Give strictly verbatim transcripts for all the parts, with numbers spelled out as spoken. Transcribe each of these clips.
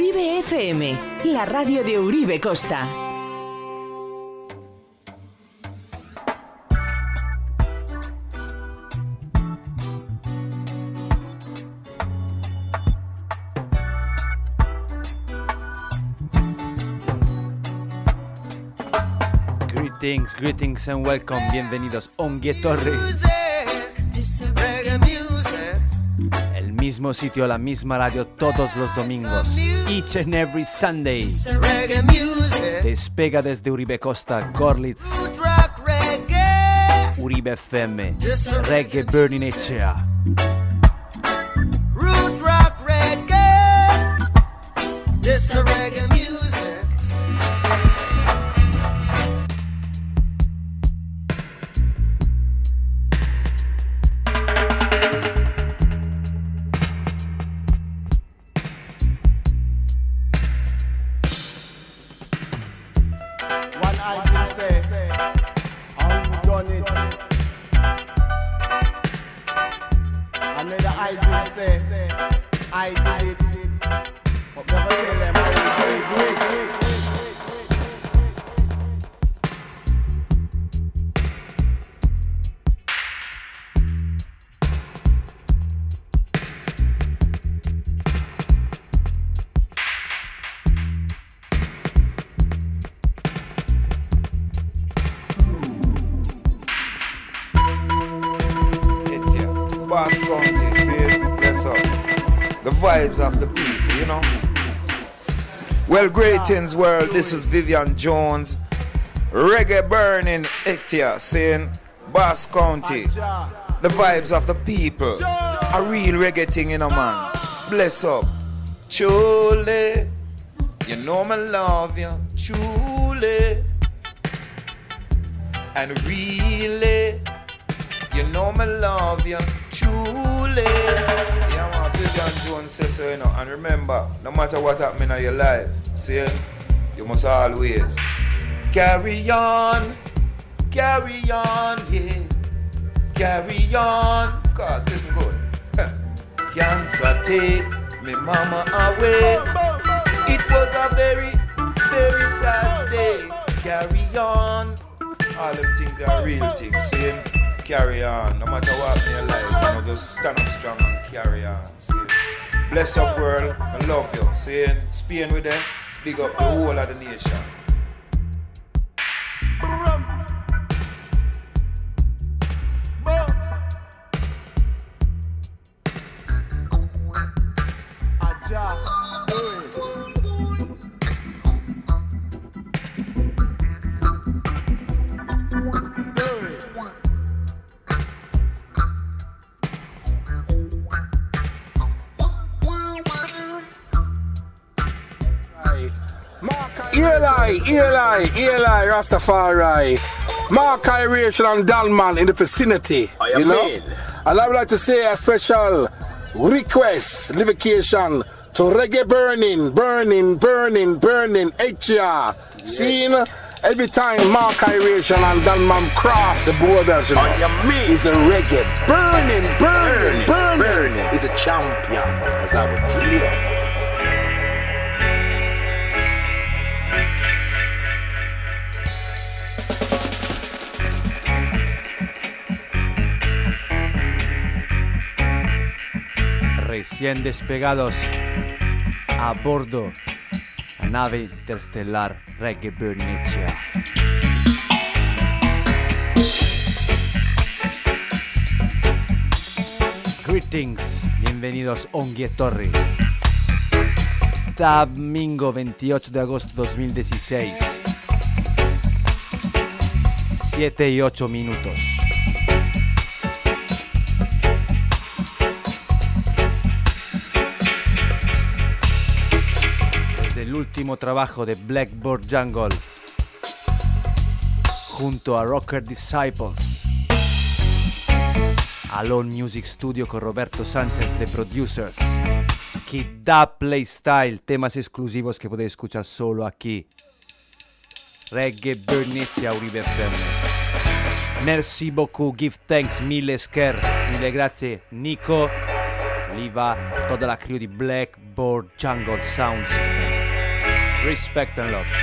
Uribe F M, la radio de Uribe Costa. Greetings, greetings and welcome. Bienvenidos Ongi Etorri. El mismo sitio, la misma radio todos los domingos. Each and every Sunday. Despega desde Uribe Costa, Gorlitz. Uribe F M. Reggae Burning Echea. Root rock reggae. This a reggae music. Of the people, you know. Well, greetings world, this is Vivian Jones, Reggae Burning Echea, saying Bass County, the vibes of the people, a real reggae thing, you know, man. Bless up. Truly, you know me love you, truly, and really, you know me love you, truly. Yeah, man, Vivian Jones says so, you know. And remember, no matter what happens in your life, see, you must always carry on, carry on, yeah, carry on. Cause listen good, cancer take me mama away. It was a very, very sad day. Carry on. All them things are real things, see. Carry on, no matter what in your life, you know, just stand up strong and carry on. See? Bless up world, I love you. See? Spain with them, big up the whole of the nation. Eli, Eli, Eli, Rastafari, Mark Iration and Dalman in the vicinity, you know. Mean? And I would like to say a special request, livocation to Reggae Burning, Burning, Burning, Burning, Echea. Seen every time Mark Iration and Dalman cross the borders, you know. Oh, you mean? He's a reggae burning, burning, burning, burning. burning. He's a champion, as I would tell you. Recién despegados a bordo la nave interestelar Reggae Burning Echea. Greetings, bienvenidos Ongi Etorri. Domingo veintiocho de agosto de dos mil dieciséis, siete y ocho minutos. El último trabajo de Blackboard Jungle junto a Rocker Disciples, Alone Music Studio con Roberto Sánchez de Producers, que da Playstyle, temas exclusivos que podéis escuchar solo aquí. Reggae Burning Echea, Uribe F M. Merci beaucoup, give thanks, mille sker, mille grazie Nico, Lì va toda la crew di Blackboard Jungle Sound System. Respect and love.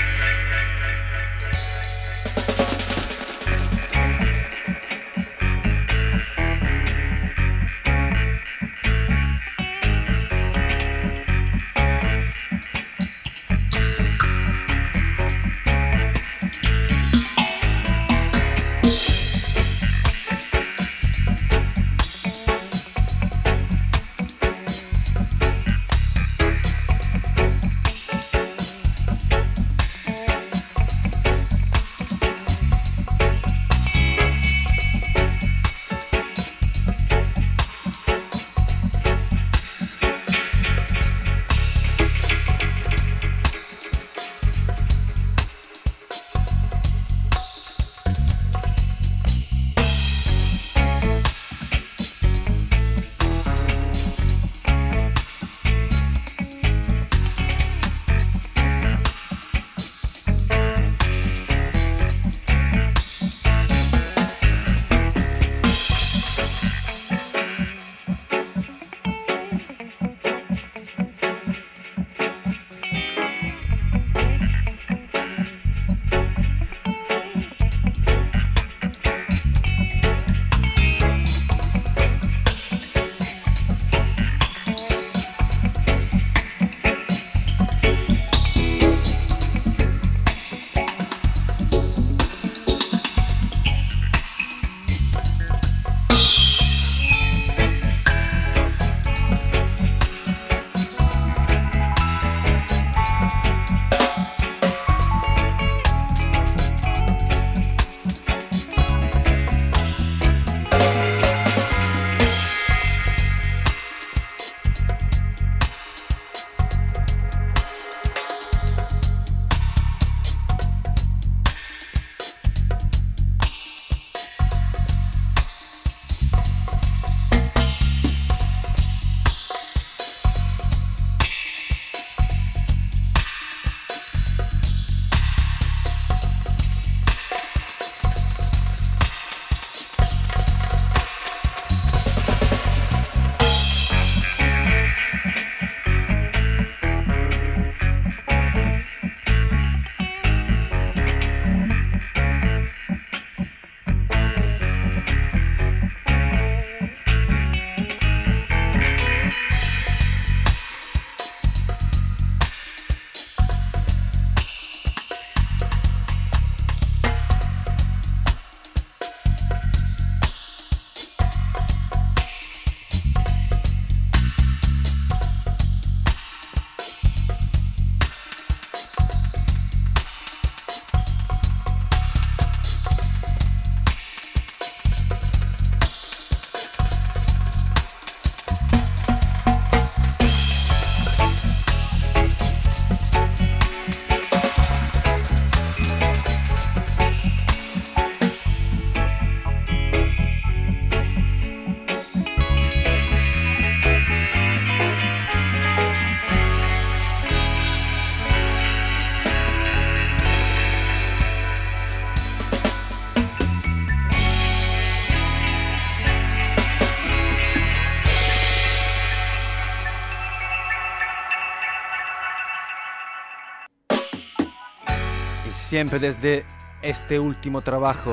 Siempre desde este último trabajo.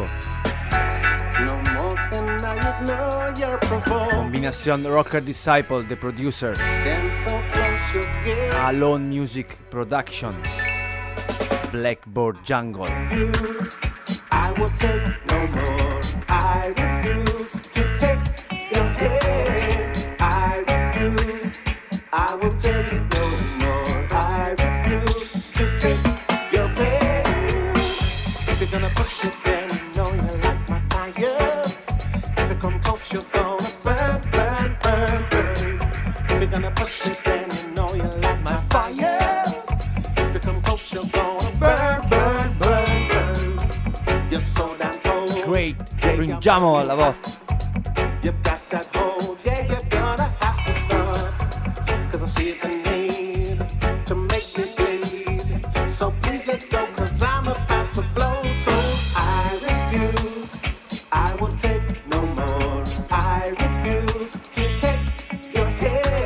Combinación Rocker Disciple, The Producers. Alone Music Production. Blackboard Jungle. I will take no more. I refuse to take your hands. I refuse. I will take no more. I refuse to take your pain. If you're gonna push it, then you know you like my fire. If you come close, you're gonna burn, burn, burn, burn. If you're gonna push it, then you know you like my fire. If you come close, you're gonna burn, burn, burn, burn. You're so damn cold. Great, giungiamo alla voz. You've got that hold, yeah, you're gonna have to stop. Cause I see the need to make me bleed. So please let go, cause I'm about to blow. So I refuse, I will take no more. I refuse to take your head.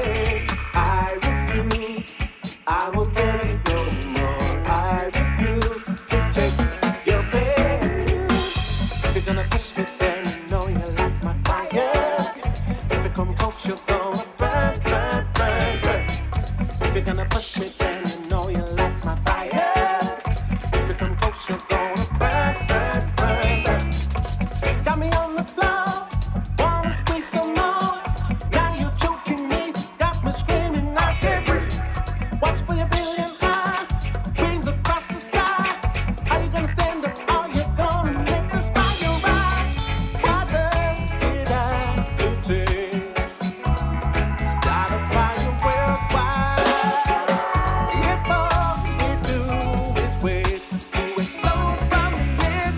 I will take no more. I refuse to take your pain. If you're gonna push me, then you know you like my fire. If you come close, you're gonna burn, burn, burn, burn. If you're gonna push me, then you know you like my fire. If you come close, you're gonna burn, burn, burn, burn. Got me on the floor, wanna squeeze some more. Now you're choking me, got me screaming, I can't breathe. Watch for your billion eyes, beamed across the sky. Are you gonna stand up or you gonna make this fire rise? What does it have to take to start a fire worldwide? If all we do is wait to explode from the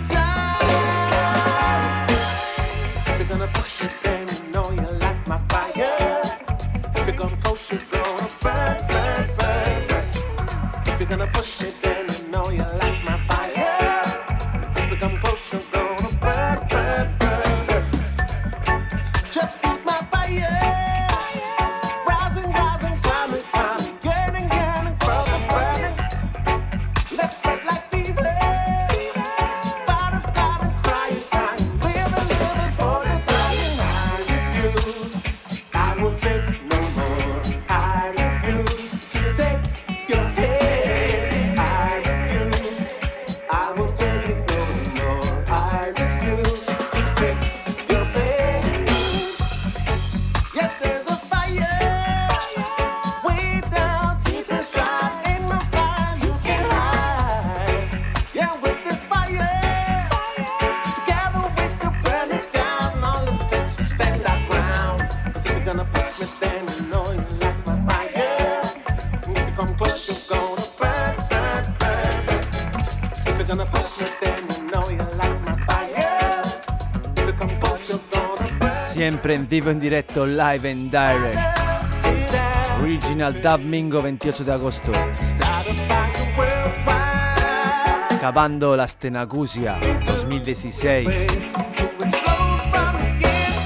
inside. If you're gonna push it, then you know you like my fire. If you're gonna close, you're gonna burn, burn, burn, burn. If you're gonna push it, then you know you like my fire. If you come close, you're gonna burn, burn, burn, burn. Just feed my fire. Rising, rising, climbing, climbing, yearning, yearning for the burning. Let's spread like fever. Fighting, fighting, crying, crying, living, living for the time. I refuse. I will take no more. I refuse to take your hate. I refuse. I will take no more. I refuse to take your pain. Yes, there's a fire way down deep inside. Ain't no fire you can hide. Yeah, with this fire, together we can burn it down. All it takes to stand our ground. 'Cause if you're gonna push me, then you know you like my fire. And if you come close, you're gonna burn, burn, burn, burn. If you're gonna push me, then you know you like my fire. If you come close, you're gonna burn. Sempre in vivo, in diretto, live and direct. Original Dub Mingo, veintiocho de agosto. Start a fire worldwide. Cavando la Stenagusia, dos mil dieciséis. To explode from the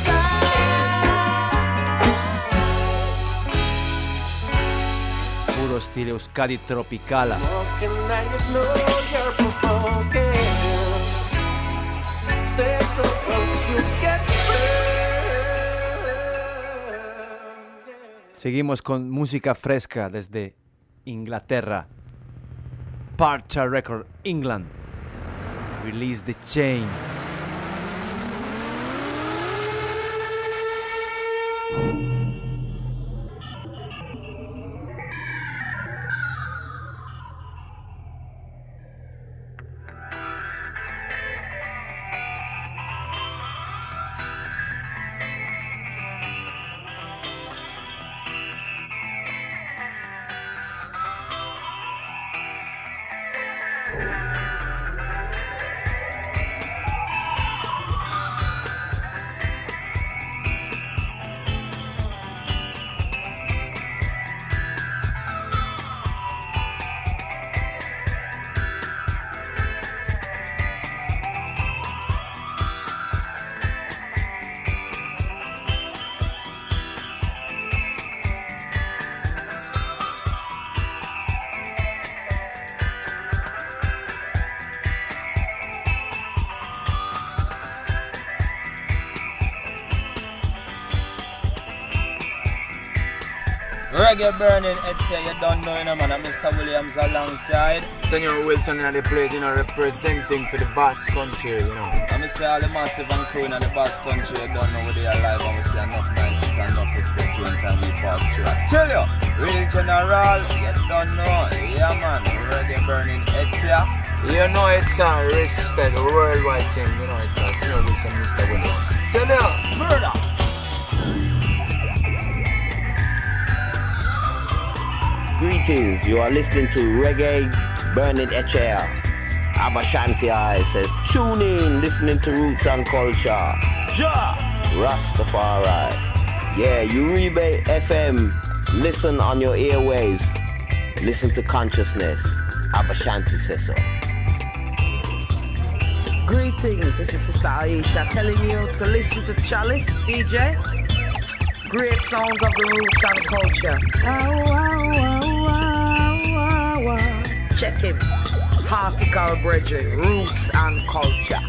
inside. Puro stile Euskadi tropicala. Walking and you know you're provoking. Stay so close, you get burned. Seguimos con música fresca desde Inglaterra. Parcha Record, England. Release the Chain. Reggae burning, it's say you don't know, you know, man. I'm Mister Williams alongside. Senor Wilson in the place, you know, representing for the Basque country, you know. I'm say all the massive and crew in the Basque country, you don't know where they are live. I'm say enough niceness and enough respect during time we pass through. I tell you, real general, you don't know. Yeah, man, reggae burning, it's ya. You know, it's a respect, a worldwide thing, you know, it's a Senor Wilson, Mister Williams. Tell you, murder. Greetings, you are listening to Reggae Burning H A R. Abashanti I says, tune in, listening to Roots and Culture. Ja! Rastafari. Yeah, Uribe F M, listen on your airwaves. Listen to consciousness. Abashanti says so. Greetings, this is Sister Aisha telling you to listen to Chalice, D J. Great sounds of the roots and culture. Wow, wow, wow, wow. Particle Brethren, Roots and Culture.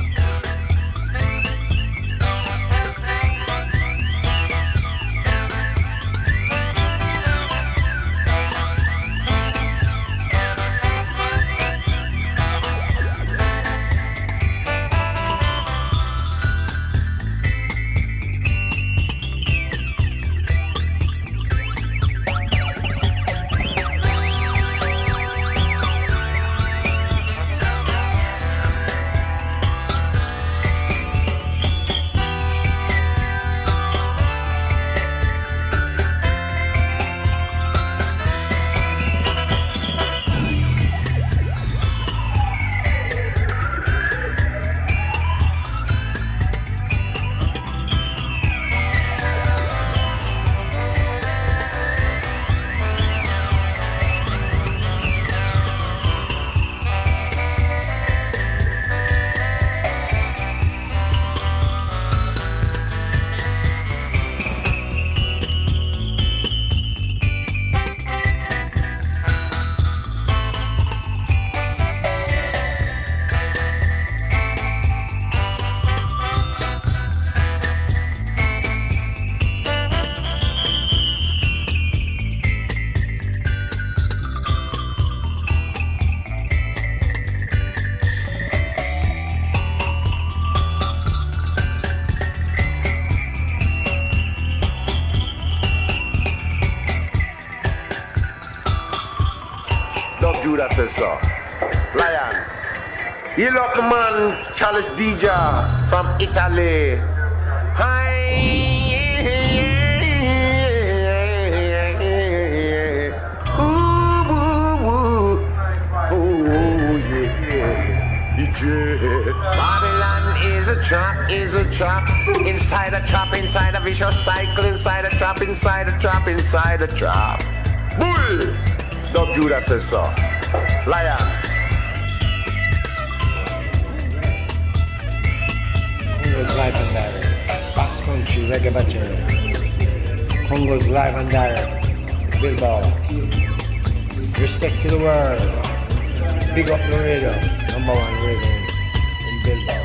Judas says so. Lion. You look the man, Charles D J from Italy. Hi. Ooh, ooh, ooh. Ooh, yeah. Yeah. Babylon is a trap, is a trap. Inside a trap, inside a vicious cycle. Inside a trap, inside a trap, inside a trap. Bull! Dub Judas says so. Lion. Congo's live and direct. Bass Country, Reggae Battery. Congo's live and direct. Bilbao. Respect to the world. Big up the radio. Number one radio in Bilbao.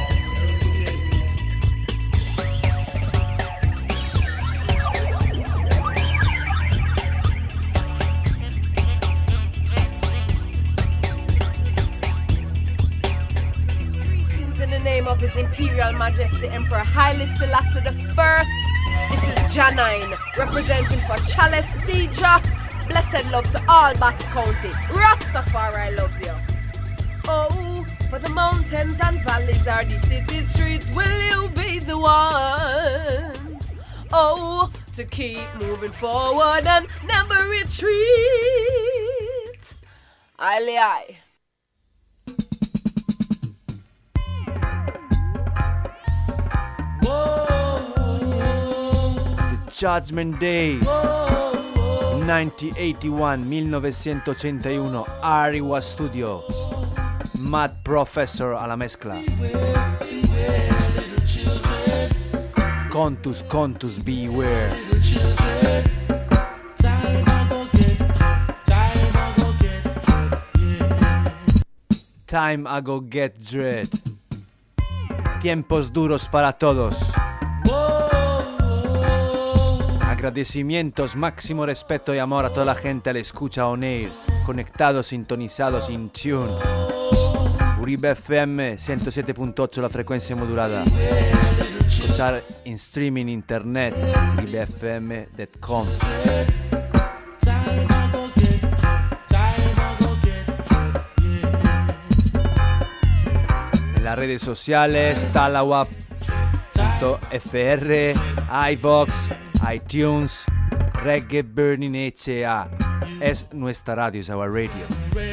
Of His Imperial Majesty Emperor Haile Selassie the First. This is Janine representing for Chalice D J. Blessed love to all Bass County. Rastafari, love you. Oh, for the mountains and valleys are the city streets. Will you be the one? Oh, to keep moving forward and never retreat. Aye, aye. Judgment Day nineteen eighty-one, millenovecentotrentuno, Ariwa Studio, Mad Professor alla mezcla. Contus, Contus, beware. Time I go get dread. Tiempos duros para todos. Agradecimientos, máximo respeto y amor a toda la gente al escucha on air, conectados, sintonizados, in tune. Uribe F M ciento siete punto ocho la frecuencia modulada. Escuchar en streaming internet, uribe f m punto com. En las redes sociales, talawa punto f r, iVox, iTunes, Reggae Burning H A. Es nuestra radio, es our radio.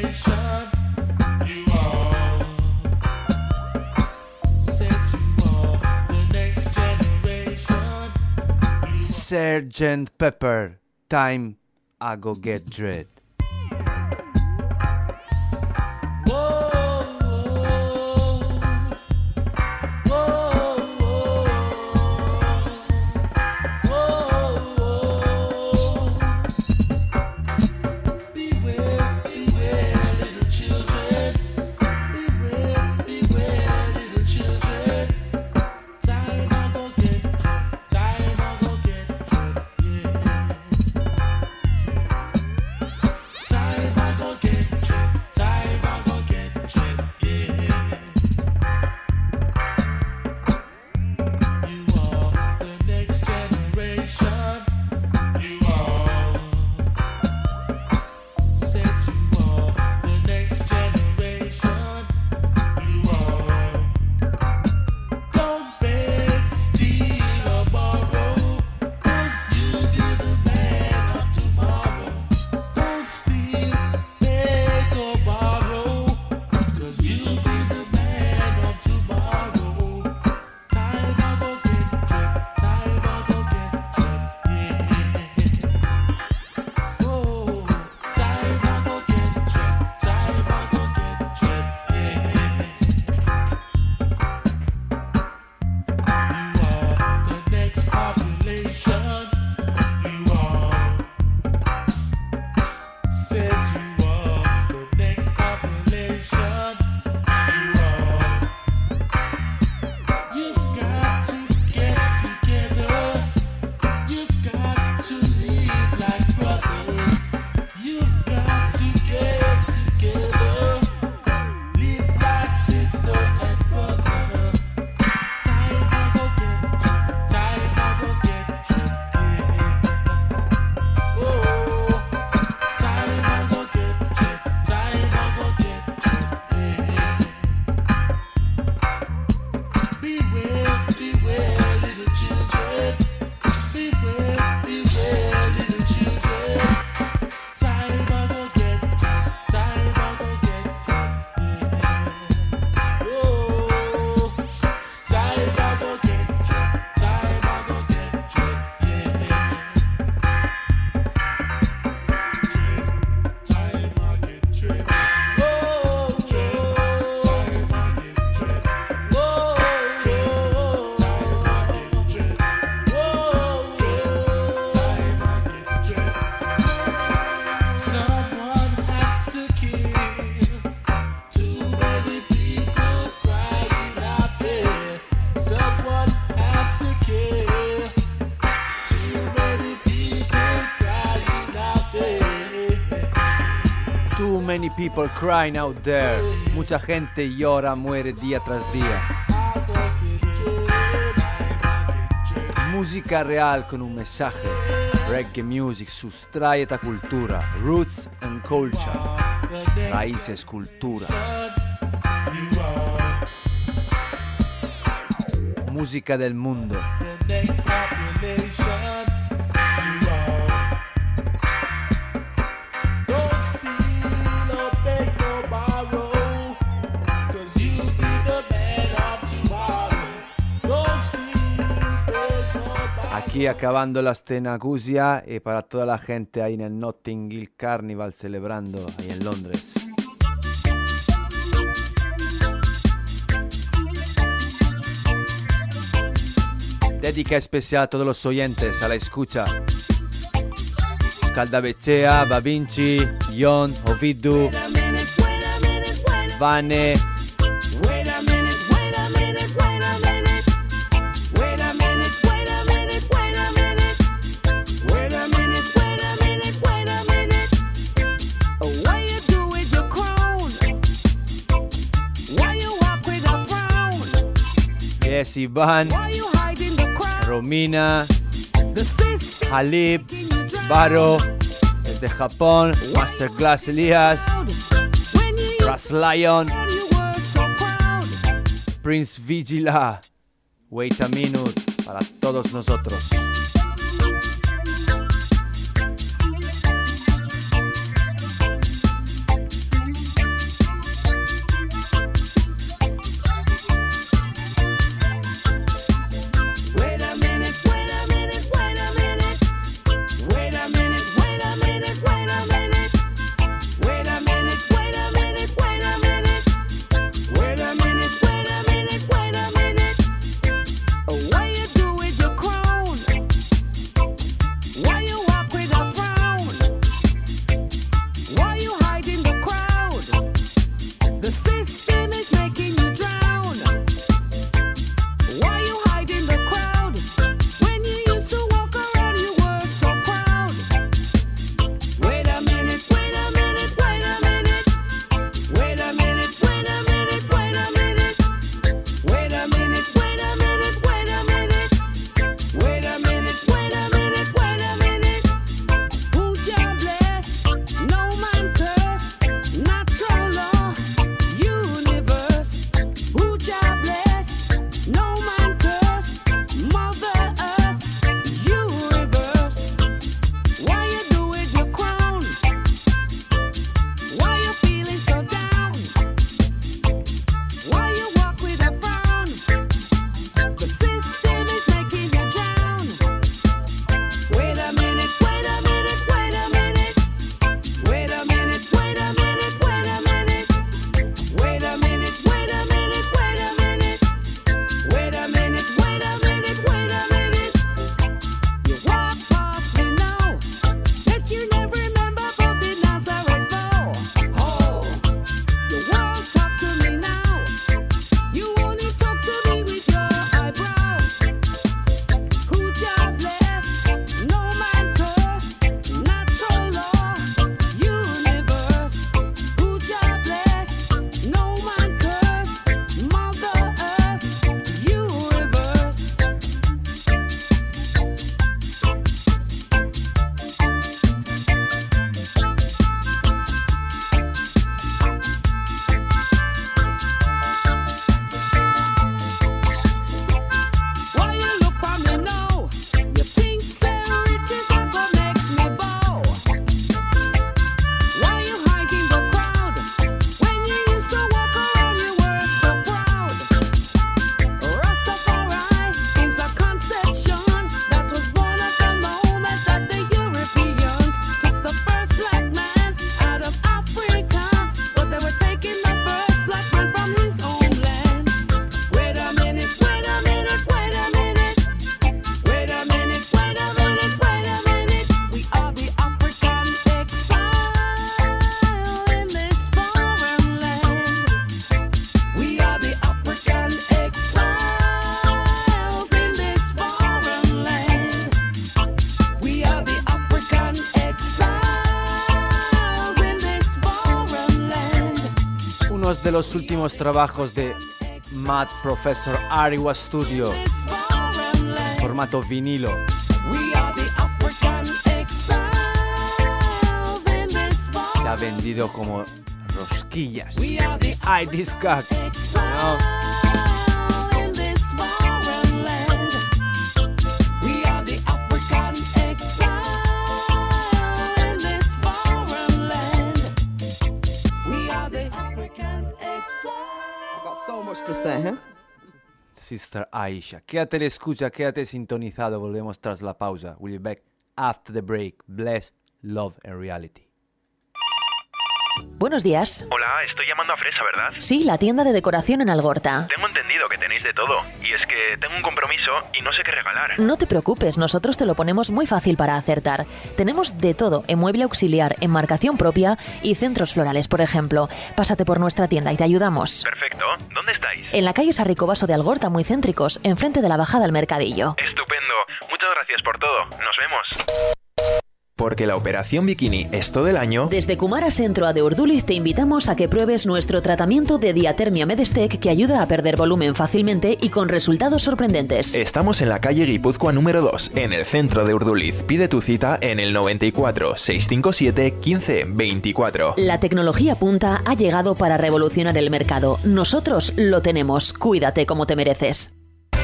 Sergeant Pepper, Time I Go Get Dread. Many people crying out there. Mucha gente llora, muere día tras día. Música real con un mensaje. Reggae music sustrae esta cultura. Roots and culture. Raíces, cultura. Música del mundo. Aquí acabando la escena Gusia y para toda la gente ahí en el Notting Hill Carnival celebrando ahí en Londres. Dedica especial a todos los oyentes a la escucha. Caldavecea, Bavinci, John, Ovidu, Vane. Yes, Iván, Romina, Halib, Baro, desde Japón, Masterclass Elias, Ras Lion, Prince Vigila, Wait a Minute, para todos nosotros. algunos de los últimos trabajos de Mad Professor Ariwa Studio, formato vinilo. Se ha vendido como rosquillas. Ay, discag, ¿no? So much to say, huh? Sister Aisha. Quédate en escucha, quédate sintonizado. Volvemos tras la pausa. We'll be back after the break. Bless, love and reality. Buenos días. Hola, estoy llamando a Fresa, ¿verdad? Sí, la tienda de decoración en Algorta. Tengo entendido que tenéis de todo. Y es que tengo un compromiso y no sé qué regalar. No te preocupes, nosotros te lo ponemos muy fácil para acertar. Tenemos de todo en mueble auxiliar, en marcación propia y centros florales, por ejemplo. Pásate por nuestra tienda y te ayudamos. Perfecto. ¿Dónde estáis? En la calle Sarricobaso de Algorta, muy céntricos, enfrente de la bajada al mercadillo. Estupendo. Muchas gracias por todo. Nos vemos. Porque la operación bikini es todo el año. Desde Kumara Centro a de Urduliz te invitamos a que pruebes nuestro tratamiento de diatermia Medestec que ayuda a perder volumen fácilmente y con resultados sorprendentes. Estamos en la calle Guipúzcoa número dos, en el centro de Urduliz. Pide tu cita en el noventa y cuatro, seiscientos cincuenta y siete, quince veinticuatro. La tecnología punta ha llegado para revolucionar el mercado. Nosotros lo tenemos. Cuídate como te mereces.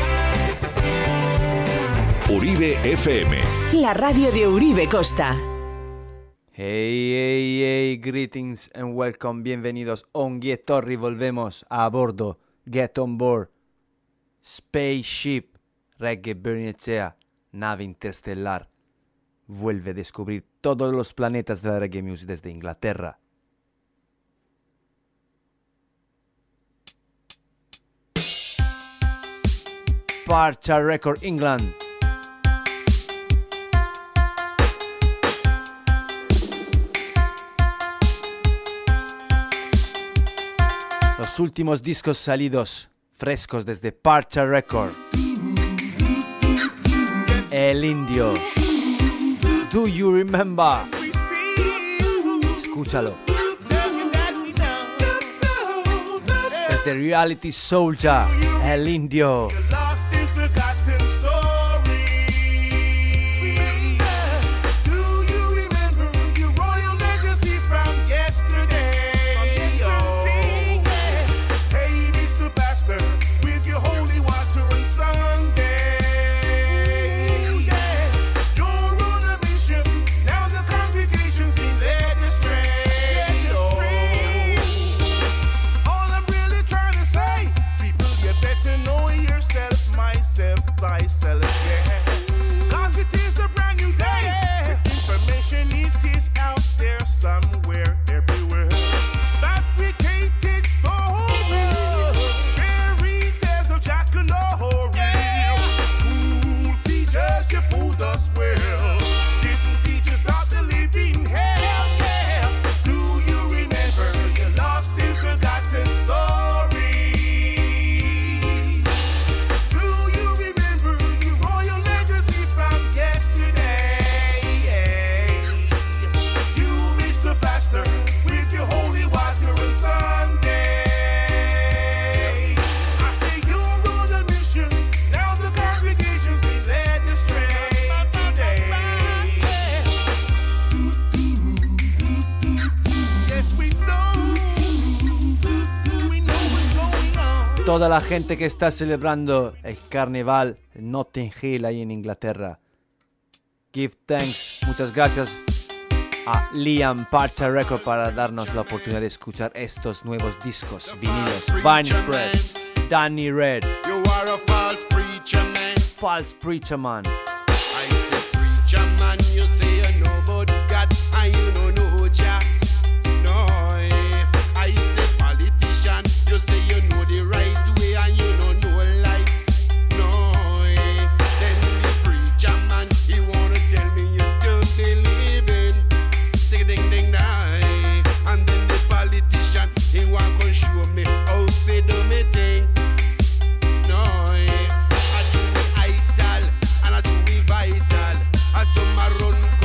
Uribe F M, la radio de Uribe Costa. Hey, hey, hey, greetings and welcome, bienvenidos. Ongi Torri, volvemos a bordo. Get on board. Spaceship, Reggae Bernicea, nave interestelar. Vuelve a descubrir todos los planetas de la reggae music desde Inglaterra. Parcha Record England. Los últimos discos salidos frescos desde Parcha Record. El Indio. Do You Remember? Escúchalo. Desde Reality Soldier. El Indio. Toda la gente que está celebrando el carnaval en Notting Hill ahí en Inglaterra. Give thanks, muchas gracias a Liam Parcha Record para darnos la oportunidad de escuchar estos nuevos discos, vinilos. Vinyl Press, Danny Red. You are a false preacher man. False preacher man. I say preacher man, you say you know about God and you don't know Jah. No, I say politician, you say you know the right way and you don't know life. No, then the preacher man, he wanna tell me you don't believe in. Say ding ding die, and then the politician, he want to show me how to do me thing. No, I do it vital and I do it vital. I saw my run.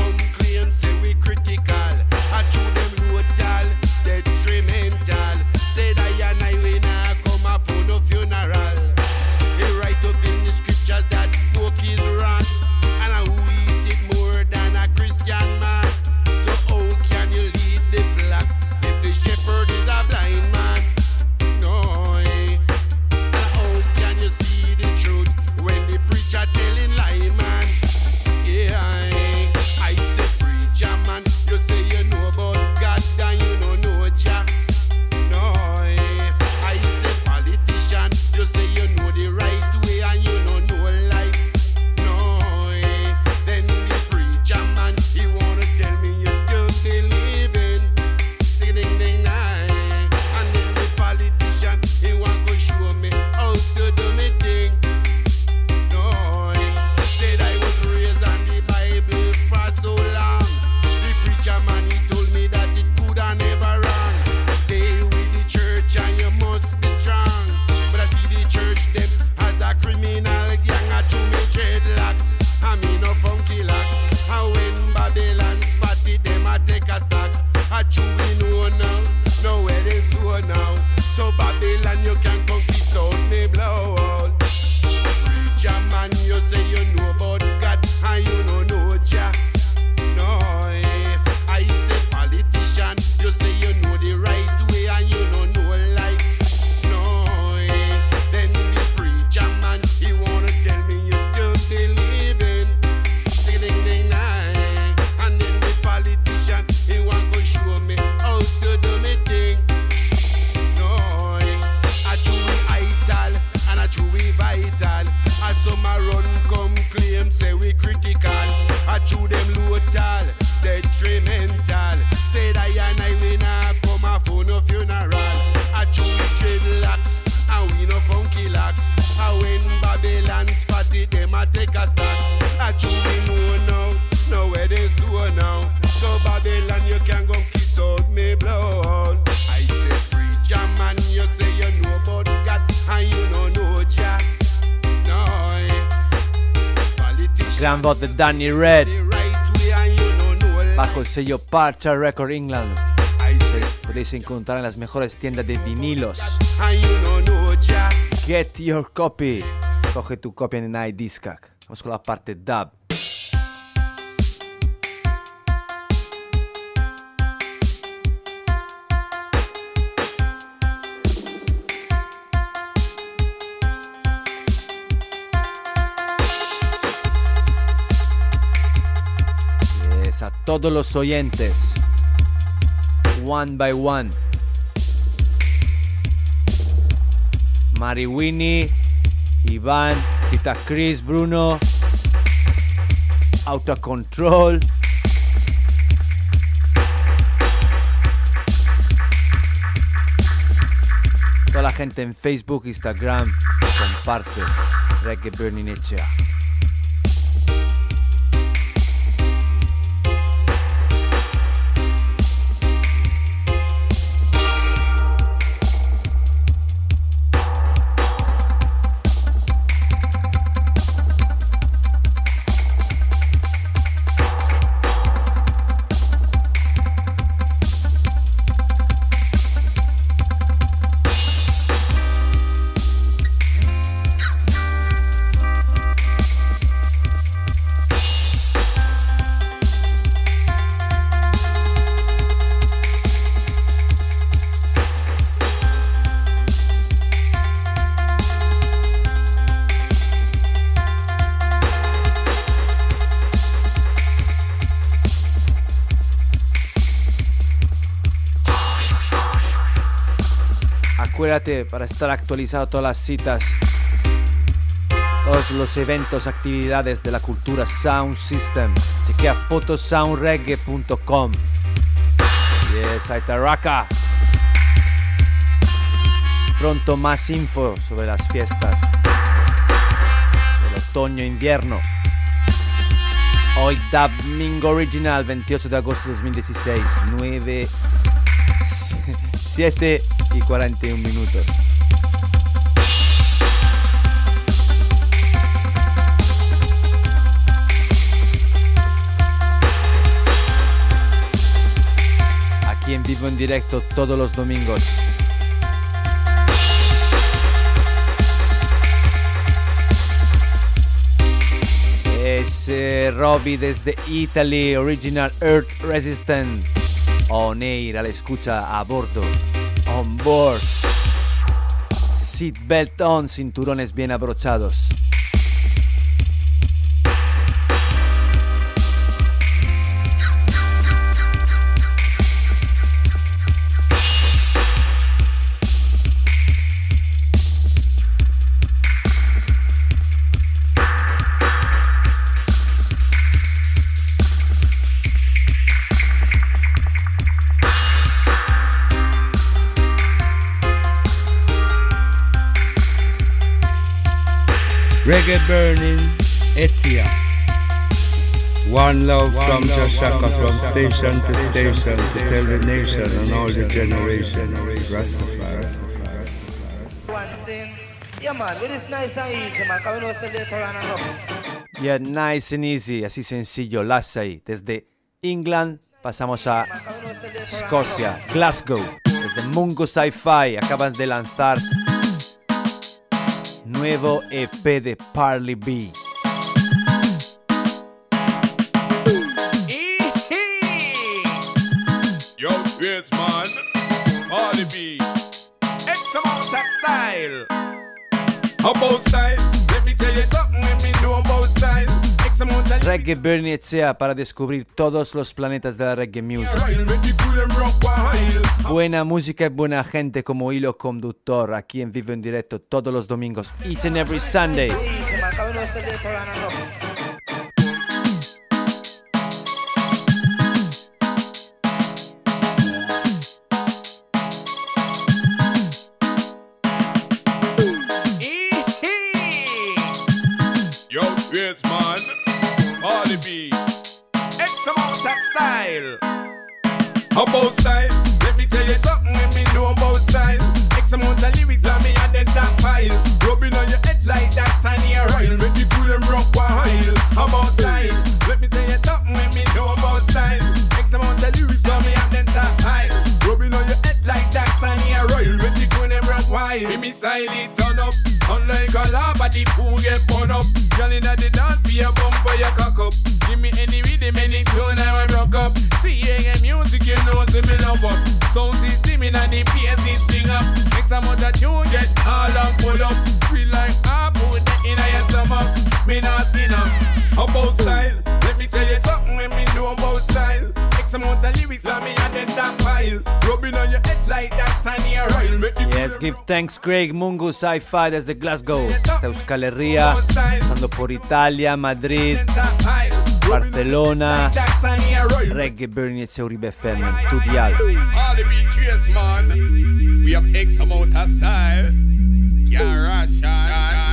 gran voz de Danny Red, bajo el sello Parcha Record England. Podéis encontrar en las mejores tiendas de vinilos. Get your copy. Coge tu copia en iDiscag. Vamos con la parte dub. Yes, a todos los oyentes. One by one. Mari Winnie, Iván, Tita Chris, Bruno, Autocontrol, toda la gente en Facebook, Instagram, comparte Reggae Burning Echea. Acuérdate para estar actualizado todas las citas, todos los eventos, actividades de la cultura Sound System. Chequea fotosoundreggae punto com. Yes, Aitaraka. Pronto más info sobre las fiestas del otoño-invierno. Hoy Domingo Original, veintiocho de agosto de dos mil dieciséis, nueve, siete y cuarenta y un minutos. Aquí en vivo en directo todos los domingos. Es eh, Robbie desde Italy, Original Earth Resistant. On air, a la escucha a bordo. On board. Seatbelt on, cinturones bien abrochados. Reggae Burning Echea. One love One from Jashaka, from station to station, to tell the nation and all the generations. Rastafari. Yeah, man, but it's nice and easy, man. Because we know it's later on and up. Yeah, nice and easy, así sencillo, Lassay. Desde England pasamos a Escocia, Glasgow. Desde Mungo Sci-Fi acaban de lanzar nuevo E P de Parley B. Yo, yes, man. Parley B. X amount of style. About style. Let me tell you something. Let me know about style. X amount of Reggae Burning Echea para descubrir todos los planetas de la reggae music. Buena música y buena gente como hilo conductor aquí en vivo en directo todos los domingos, each and every Sunday. Yo, yes, man. Parley B. X amount of style. About style. Let me tell you something. Let me know about style. X amount of lyrics on me at the top pile. Rubbing on your head like that tiny oil. Make the cool and rock wild. wine. Give me style it turn up. Unlike a lava, the fool get burn up. Girl inna the dance for your bumper, your cock up. Give me any rhythm, any tune I will rock up. See yeah, music, you know, see me love up. Sound system inna the bass, it sing up. Next time out the tune get all and pull up. Feel like I put that inna your stomach. Me not skin up. About style, let me tell you something when me know about style. X amount of lyrics on me and then that pile. Rubbing on your head like that tiny oil. Yes, give thanks Craig, Mungus Hi-Fi desde Glasgow, hasta Euskal Herria, pasando por Italia, Madrid, Barcelona, Reggae Burning e Uribe F M, Tudial. All the big cheers, man. We have X amount of style. Yeah, Russia.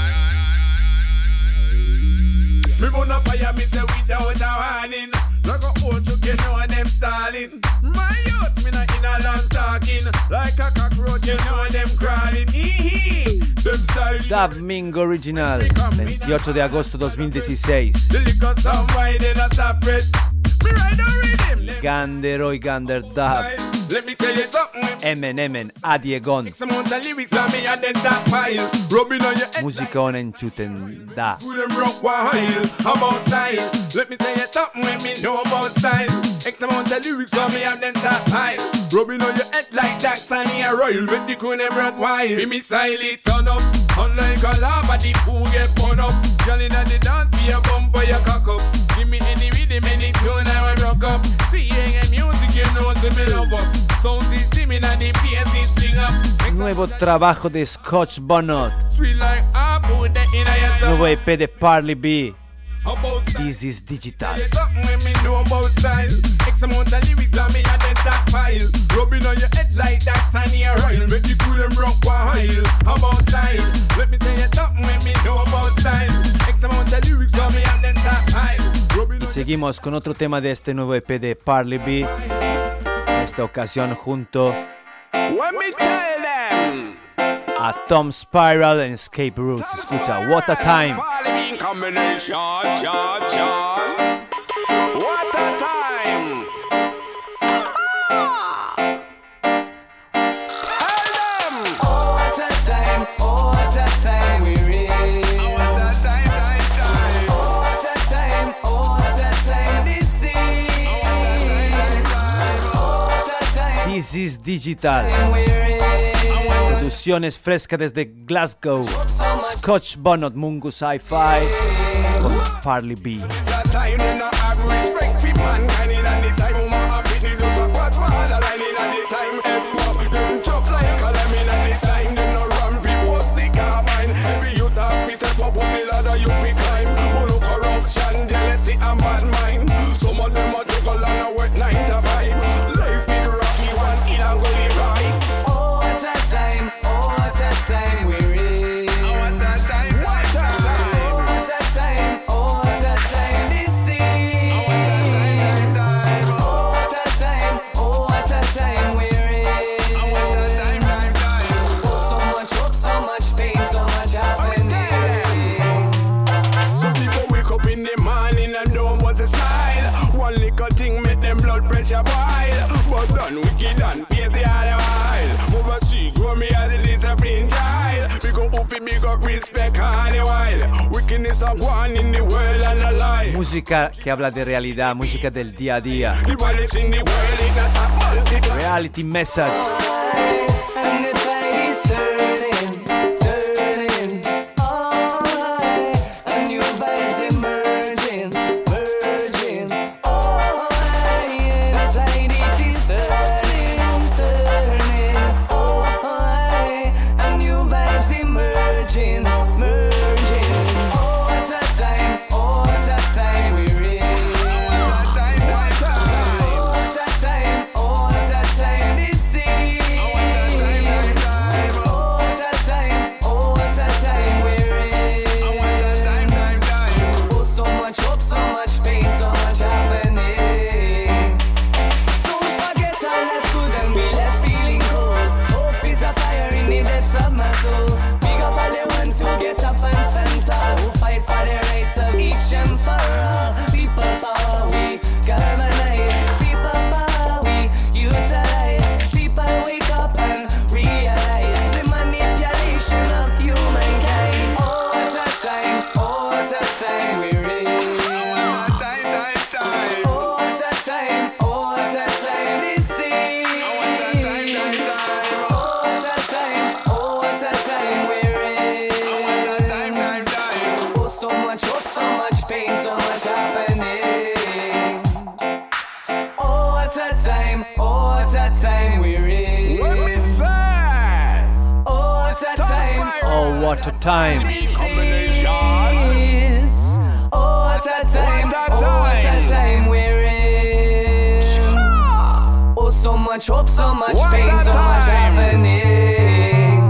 Me run up fire, me say without a warning. Like a old truck, you know them stalling. My youth, me not in a long talking. Like a cockroach, you know them crawling. Hee them style. Dub Ming Original, veintiocho de agosto dos mil dieciséis. The liquor some wine in a separate. Me ride a rhythm. Gander Oi Gander Dub. Let me tell you something. Emen Emen Adiegon. Some of the lyrics on me and then that pile. Rubbing on your head. Musikonen Chuten Da. Do them rock while about style. Let me tell you something when me know about style. X amount of lyrics on me and then that pile. Rubbing on your head like that sunny a royal. When the crew them rock while. Feel me style it turn up. Unlike a lava, the fool get burn up. Girl inna the dance for your bumper, your cock up. Give me any rhythm, any tune I will rock up. See yeah, music, you know, see me love up. Sound system inna the bass, it sing up. Nuevo trabajo de Scotch Bonnet. Sweet like apple, that inna your stomach. Nuevo E P de Parley B. This is Digital. Something when me know about style. X amount of lyrics on me and then that pile. Rubbing on your head like that sunny a royal. Make the crew them rock while about style. Let me tell you something when me know about style. X amount of lyrics on me and then that pile. Y seguimos con otro tema de este nuevo E P de Parley B. En esta ocasión junto When me tell them a Tom Spiral en Escape Roots. Escucha What a Time. Combination, John, John. What a time. Tell them. Oh, what a time, oh, what a time we're in. Oh, what a time, time, time. Oh, what a time, oh, what a time this is. Oh, what a time. This is Digital. Producciones frescas desde Glasgow. Scotch Bonnet, Mungus Hi-Fi con Parley B. But done wicked and pay the other while. Oversee, grow me as it is a brain child. Big up Ufi, big up respect all the while. Wickedness of one in the world and a lie. Música que habla de realidad, música del día a día. The violence in the world is a multitude. Reality message. And the tide is turning, turning. Oh, a new vibes emerging, merging. Oh, yeah, the tide it is turning, turning. Oh, a new vibes emerging, merging. Oh, what a time, oh, what a time we're in. Oh, what a time, oh, what a time this is. What a time. Oh, what a time, oh, what a time we're in. Oh, so much hope, so much what pain, so time. Much happening.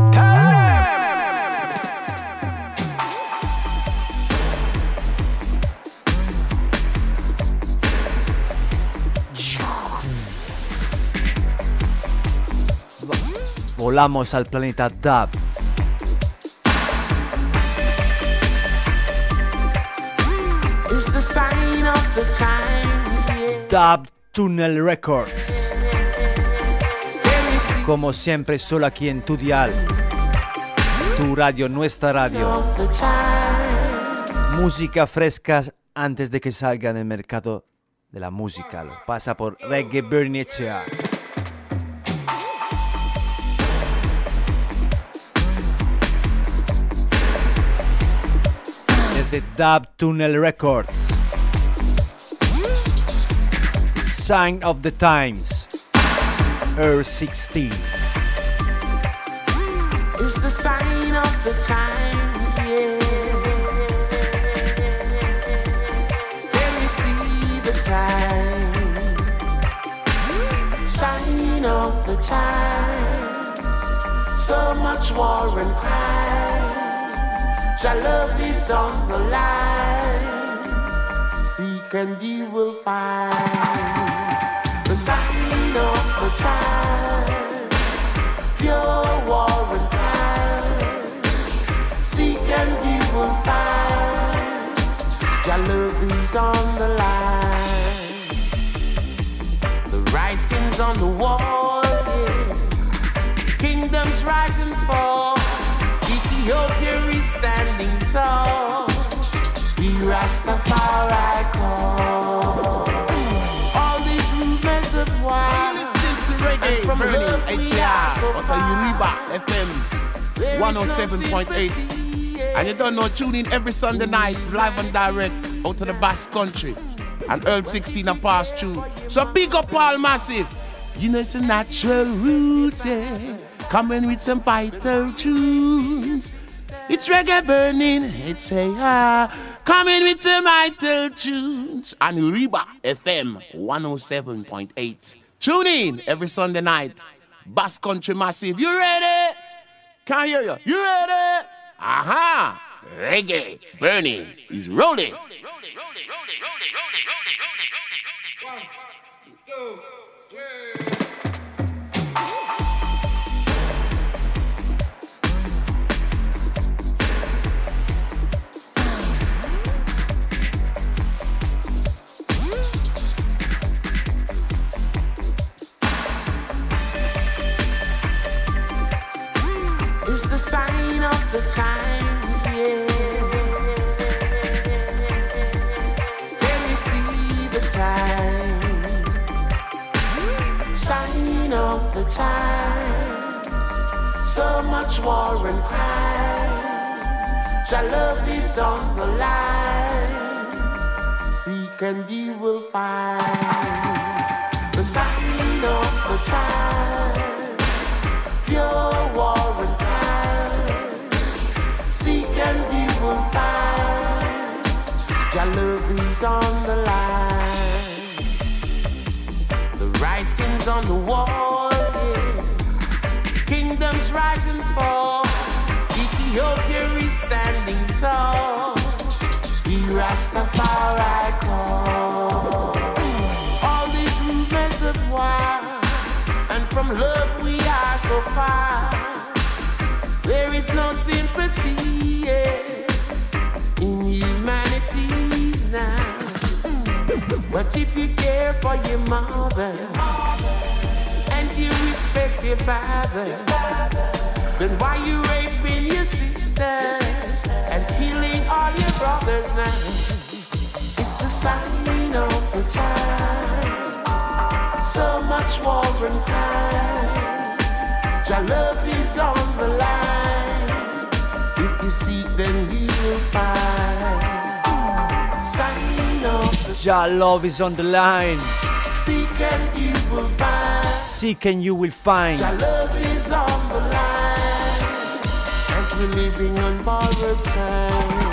Volamos al planeta Dub. It's the sign of the times, yeah. Dub Tunnel Records. Como siempre, solo aquí en tu dial. Tu radio, nuestra radio. Música fresca antes de que salga en el mercado de la música. Lo pasa por Reggae Bernicea. The Dub Tunnel Records. Sign of the Times. Earth sixteen. It's the sign of the times, yeah. Then you see the sign. Sign of the times. So much war and crime. Your love is on the line. Seek and you will find the sign of the times. Pure war and crime. Seek and you will find your love is on the line. The writings on the wall, yeah. Kingdoms rise and fall. Ethiopia is standing tall. Be Rastafari call. All these movements of war. Listening to Reggae from Bernie H A R on Uriba F M one oh seven point eight. And you don't know, tune in every Sunday night, live and direct, out of the Basque Country. And Earth sixteen are passed through. So big up all massive. You know it's a natural roots, yeah. Coming with some vital tunes. It's reggae burning, it's a ah. Coming with some vital tunes. And Uriba F M one oh seven point eight. Tune in every Sunday night. Basque Country Massive. You ready? Can't hear you. You ready? Aha! Reggae burning is rolling. One, two, three. It's the sign of the times, yeah. Then you see the sign. Sign of the times. So much war and crime. Your love is on the line. Seek and you will find the sign of the times. Pure war and seek and you will find your love is on the line. The writings on the wall, yeah. Kingdoms rise and fall. Ethiopia is standing tall. Be Rastafari call. All these movements of war, and from love we are so far. There is no sympathy, yeah, in humanity now. But if you care for your mother and you respect your father, then why you raping your sisters and killing all your brothers now? It's the sign of the time. So much war and crime. Your love is on the line. If you seek, then you will find. Sign of the Your love is on the line. Seek and you will find. Seek and you will find. Your love is on the line. And we're living on borrowed time.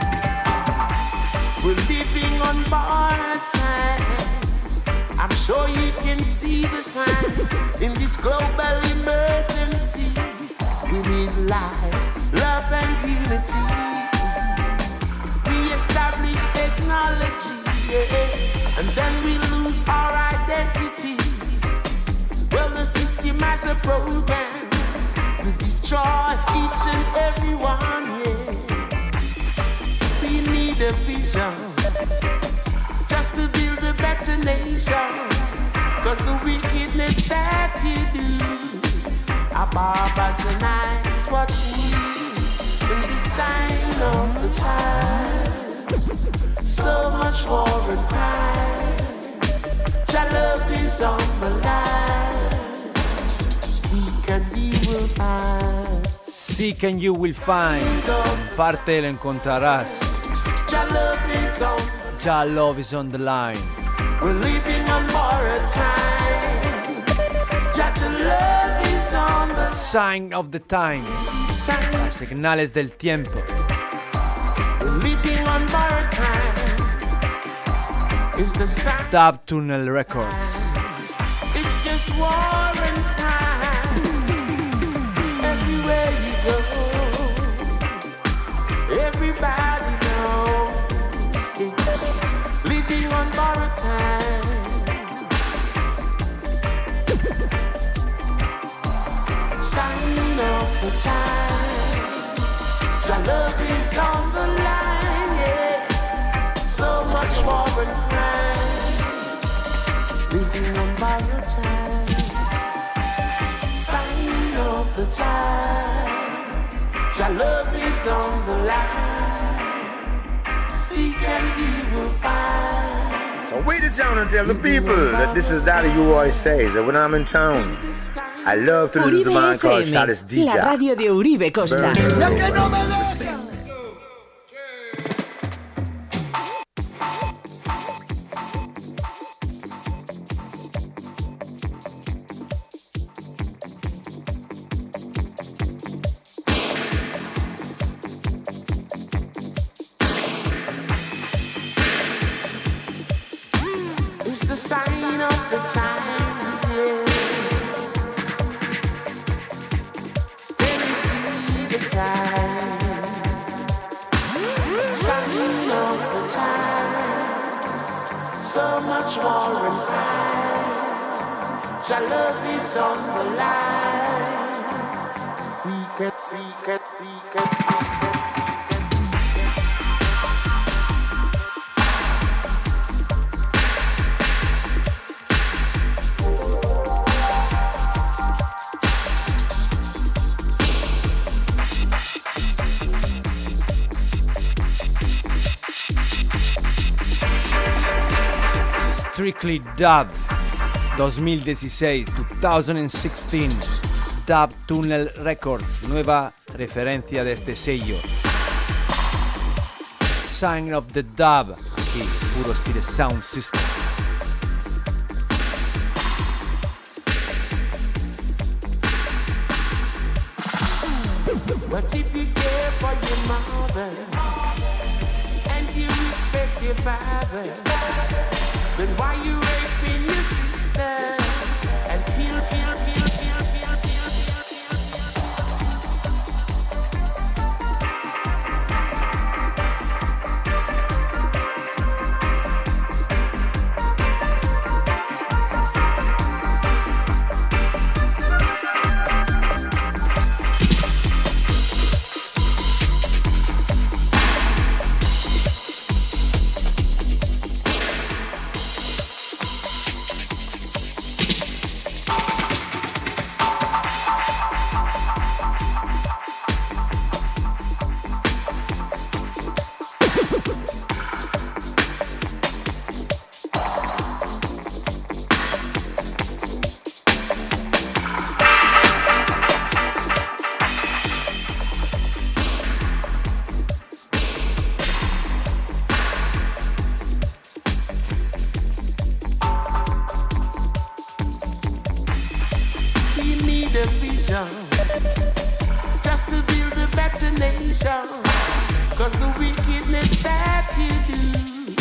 We're living on borrowed time. I'm sure you can see the sign in this global emergency. We need life, love and unity. We establish technology, yeah, and then we lose our identity. Well, the system has a program to destroy each and every one, yeah. We need a vision just to build a better nation. Cause the wickedness that you do, our Baba Janai is watching in the sign of the times. So much war and crime. Your love is on the line. Seek and you will find. Seek and you will find. Comparte lo encontrarás. Your love is on. Your love is on the line. We're living on borrowed time. Your love is on the sign of the times. Las señales del tiempo. We're living on borrowed time. Is the sign. Dub Tunnel Records. It's just war and crime. Everywhere you go, everybody knows. Living on borrowed time. Sign of the time. Your love is on the line, yeah. So much war and crime. Living on borrowed time. Sign of the time. Your love is on the line. Seek and you will find. So wait it down and tell the people that this is Daddy U always says that when I'm in town, I love to listen to a man called Chalice D J. La radio de Uribe Costa. It's the sign of the times, yeah. When you see the sign, sign of the times. So much war and crime. Your love is on the line. Seek it, seek it, seek it, seek it, seek it. Strictly Dub twenty dieciséis, twenty sixteen, Dub Tunnel Records, nueva referencia de este sello. Sign of the Dub, aquí, puro estilo Sound System. But if you care for your mother and you respect your father, then why you raping your sisters and kill, kill, kill, kill, kill, kill, just to build a better nation. Cause the wickedness that you do.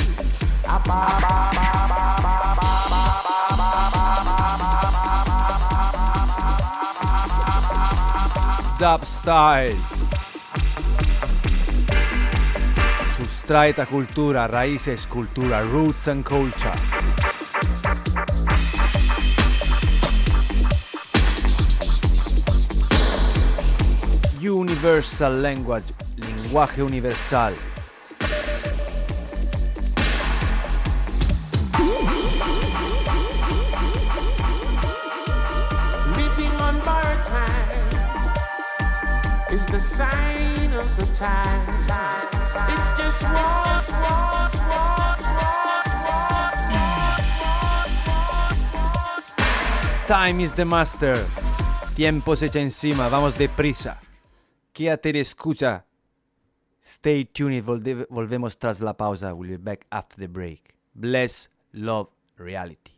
Dub style. Sustraita cultura, raíces cultura, roots and culture. Universal language, lenguaje universal. Living on borrowed time is the sign of the time. It's just war, it's just war, it's just war. Time is the master. Tiempo se echa encima, vamos deprisa. Quédate y escucha. Stay tuned, volve- volvemos tras la pausa. We'll be back after the break. Bless, love, reality.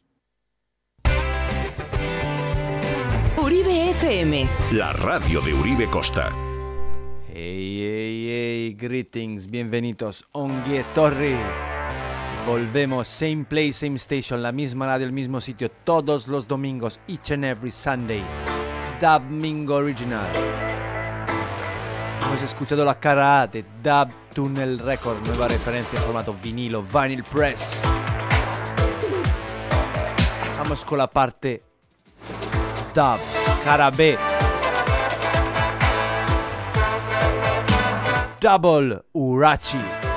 Uribe F M. La radio de Uribe Costa. Hey, hey, hey, greetings, bienvenidos, Ongie Torri. Volvemos, same place, same station, la misma radio, el mismo sitio, todos los domingos, each and every Sunday. Dub Mingo Original. Hemos escuchado la cara A de Dub Tunnel Record, nueva referencia en formato vinilo, Vinyl Press. Vamos con la parte Dub, cara B. Double Urachi.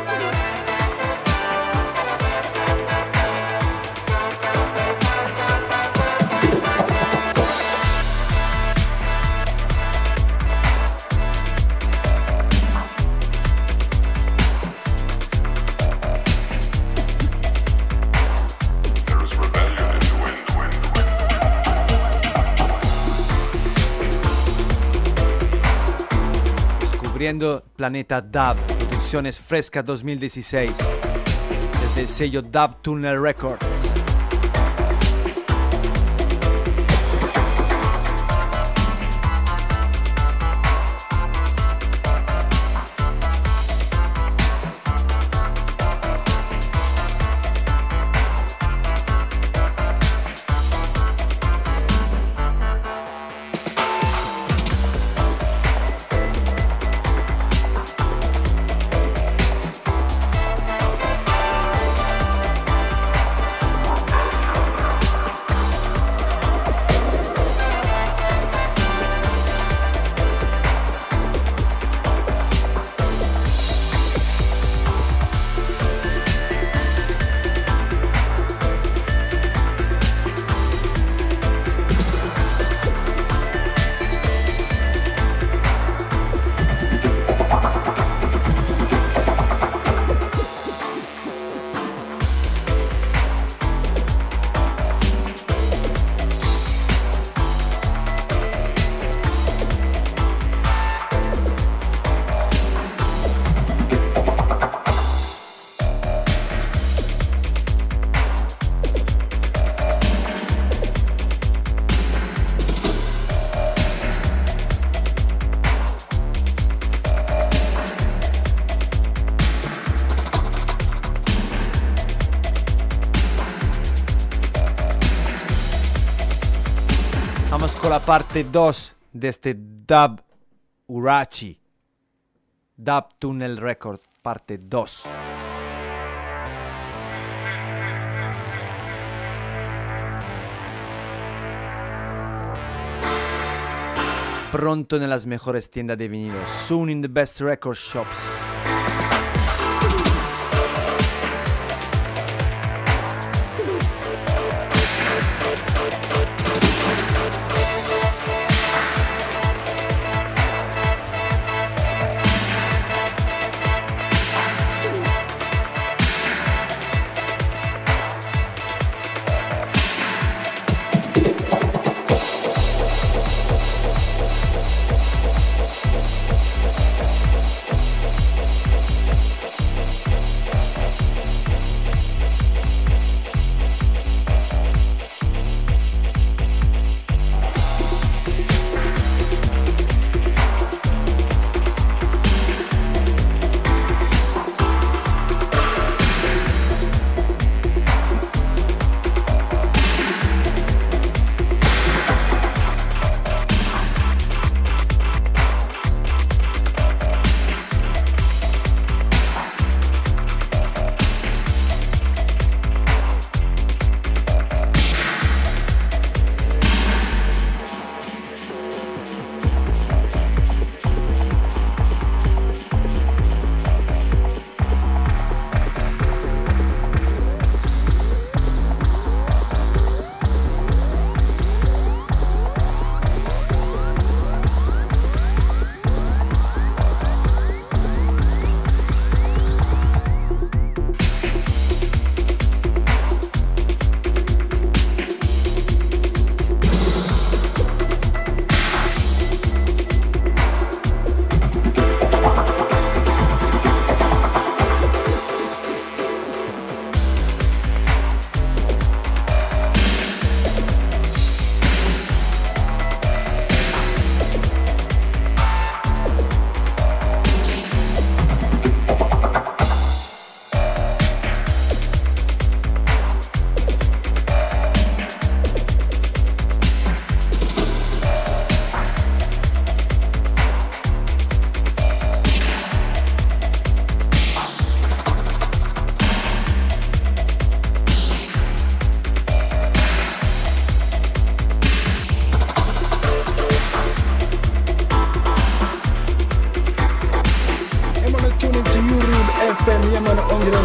Descubriendo Planeta Dub, Producciones Fresca dos mil dieciséis, desde el sello Dub Tunnel Records. Vamos con la parte dos de este Dub Urachi. Dub Tunnel Record, parte dos. Pronto en las mejores tiendas de vinilo. Soon in the best record shops.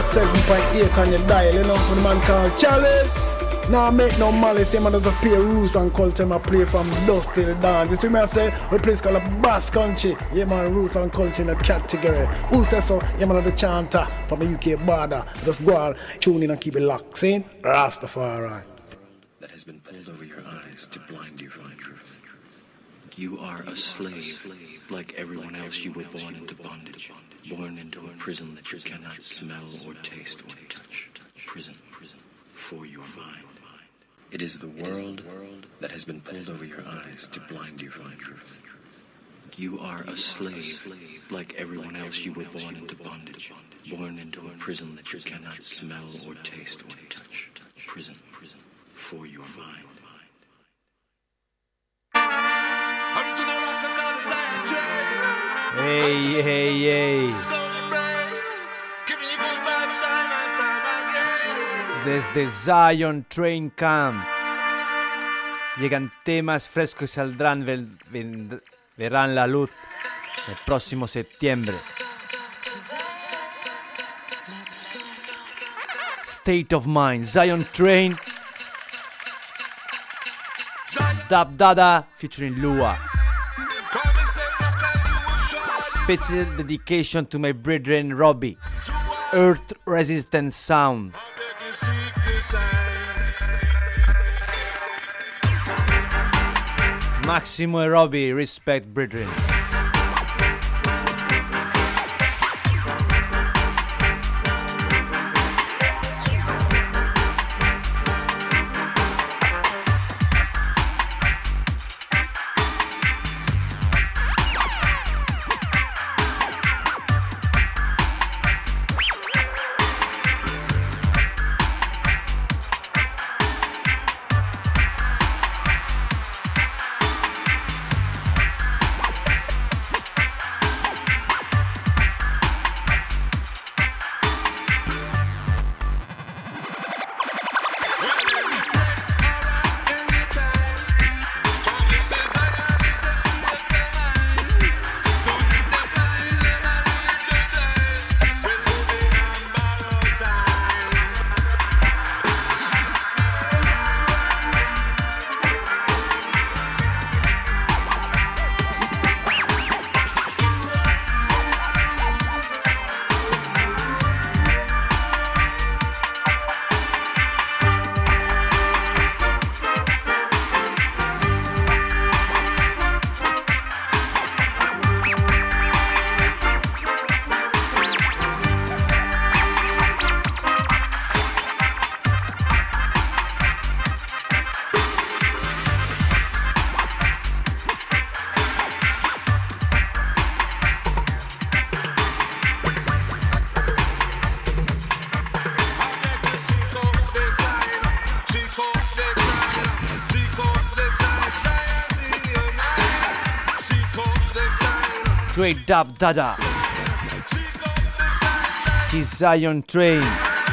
seven point eight on your dial, you know, for the man called Chalice. Now I make no malice, yeah man, does a play roots and culture, I play from dusk till dawn. You see me I say, a place called a Bass Country, yeah man, roots and culture in a category. Who says so? Yeah man, the chanter from the U K border. Just go on, tune in and keep it locked, see? Rastafari. That has been pulled over your eyes to blind you from the truth. You are a slave, like everyone else. You were born into bondage, born into a prison that you cannot smell or taste or touch. Prison, prison, for your mind. It is the world that has been pulled over your eyes to blind you from the truth. You are a slave, like everyone else. You were born into bondage, born into a prison that you cannot smell or taste or touch. Prison, prison, for your mind. Hey, hey, hey. Desde Zion Train Camp llegan temas frescos y saldrán, vel- ven- verán la luz el próximo septiembre. State of Mind, Zion Train, Dab Dada featuring Lua. Special dedication to my brethren Robbie, Earth Resistant Sound. Maximo e Robbie, respect brethren. Great Dab Dada, The Zion Train.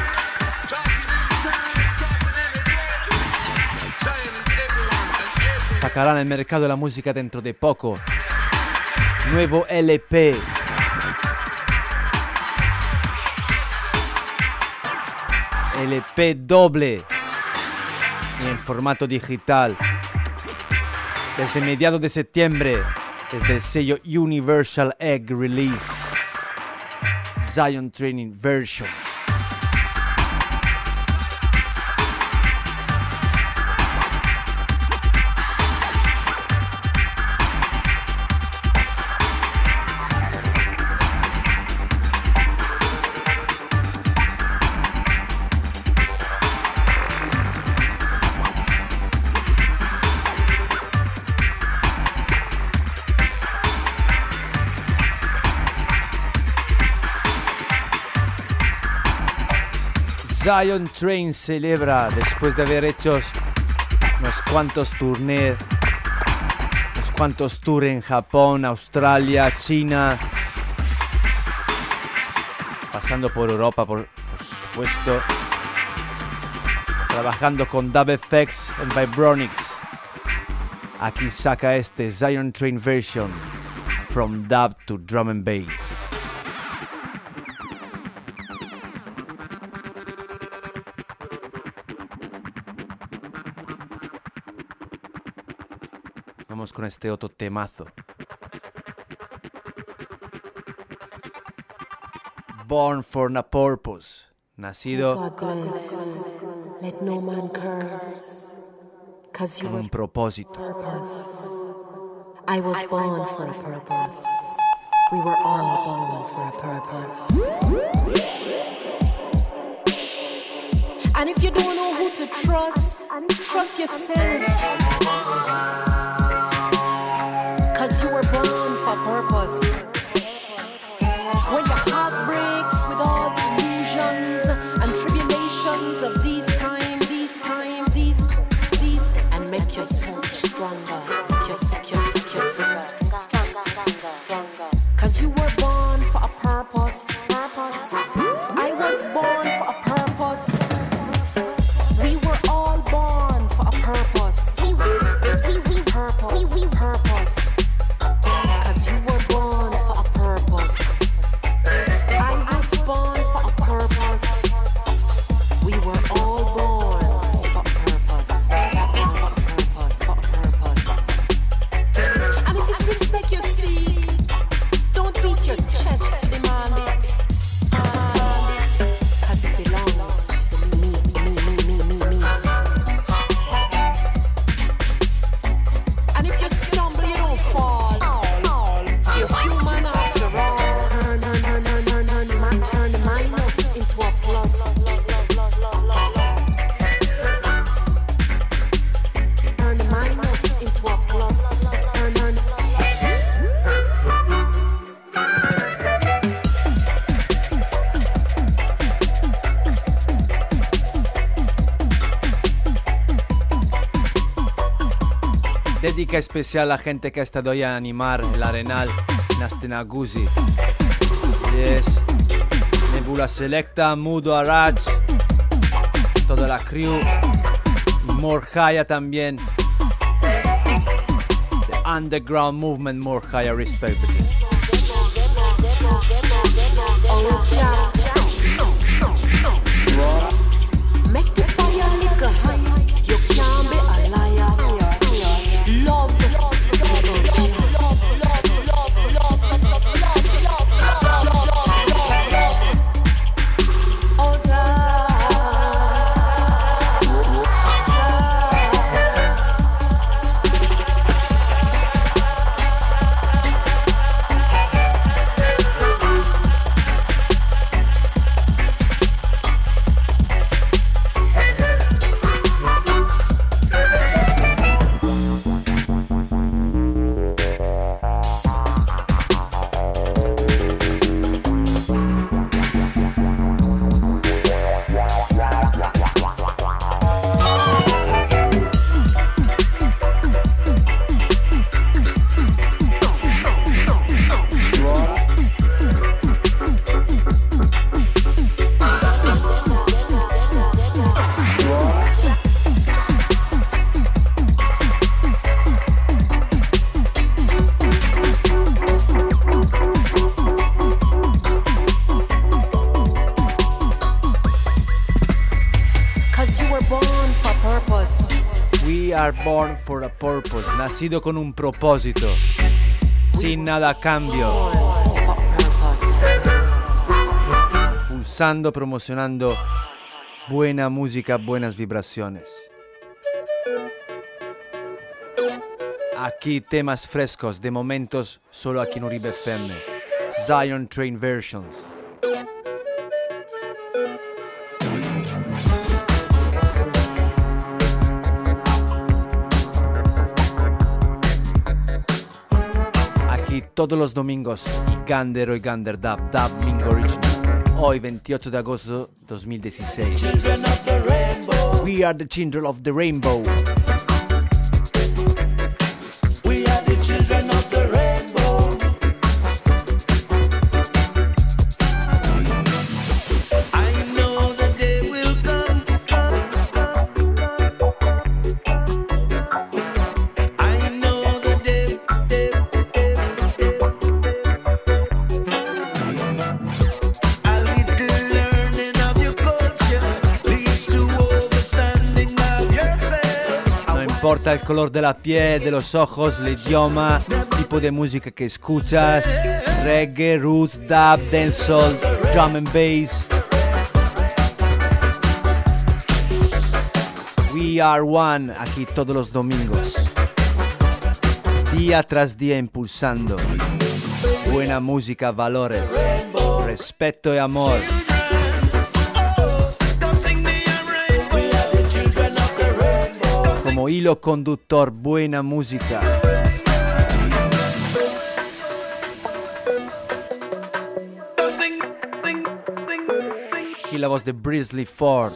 Sacarán al mercado de la música dentro de poco. Nuevo L P. L P doble y en formato digital. Desde mediados de septiembre, desde el sello Universal Egg Release, Zion Training Versions. Zion Train celebra, después de haber hecho unos cuantos tournées, unos cuantos tours en Japón, Australia, China, pasando por Europa, por, por supuesto, trabajando con Dub F X en Vibronics. Aquí saca este Zion Train version, From Dub to Drum and Bass. con este otro temazo. Born for a Purpose. Nacido God bless. Let no man curse. Cause you con un propósito. purpose. I was born for a purpose. We were all born for a purpose. And if you don't know who to trust, trust yourself. Cause you were born for purpose. When your heart breaks with all the illusions and tribulations of these time, these time, these, these, and make yourself stronger. Make yourself, yourself, yourself stronger. Cause you were born for a purpose. Purpose. I was born for a purpose. We were all born for a purpose. Purpose. Purpose. Cause you were born for a purpose. I was born for a purpose. We were all born for a purpose. For a purpose. For a purpose. And if it's respect you see, don't beat your chest to demand it. Demand it. Cause it belongs to me, me, me, me, me, me, me. And if you stumble, you don't fall. You're human after all. Turn, turn, turn, turn, turn, turn, man, turn the minus into a plus. Turn the minus into a plus. Turn, turn. Dedica especial a gente que ha estado ahí a animar el Arenal en Astenaguzi. Yes. Nebula Selecta, Mudo Araj, toda la crew, Morjaya también. The Underground Movement Morjaya, respect. Make the fire look higher. You can't be a liar. Love, Born for a Purpose, nacido con un propósito, sin nada a cambio, pulsando, promocionando buena música, buenas vibraciones. Aquí temas frescos, de momentos, solo aquí en Uribe F M. Zion Train Versions. Todos los domingos, Gander y Gander Dub, Dub Mingo Original. Hoy, veintiocho de agosto de dos mil dieciséis. We are the children of the rainbow. We are the children of the rainbow. I know the day will come. I know the day. A little learning of your culture leads to understanding of yourself. importa el color de la piel, de los ojos, el idioma, tipo de música que escuchas, reggae, roots, dub, dancehall, drum and bass. We are one, aquí todos los domingos, día tras día impulsando buena música, valores, respeto y amor. Como hilo conductor, buena música. Aquí la voz de Brisley Ford.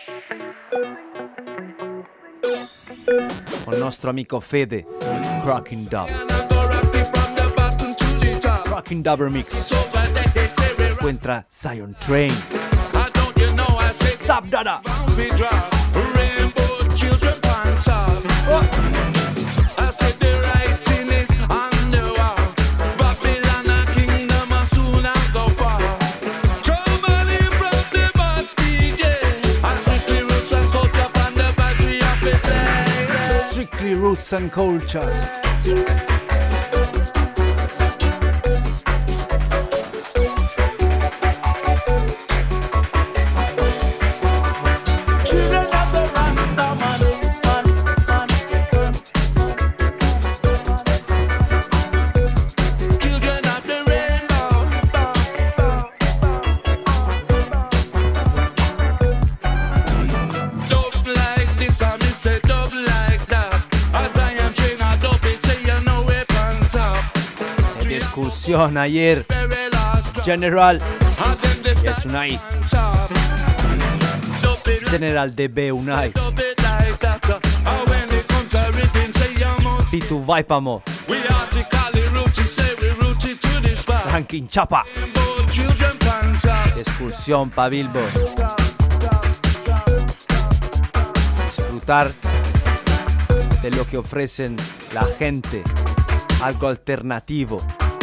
Con nuestro amico Fede, Cracking Dub. Cracking Dub Remix. Encuentra Zion Train. Stop Dada. Strictly Roots and Culture. Ayer General Yes Unai General D B Unai Si tu vai pamo Ranking Chapa Excursión pa Bilbo. Disfrutar de lo que ofrecen la gente, algo alternativo.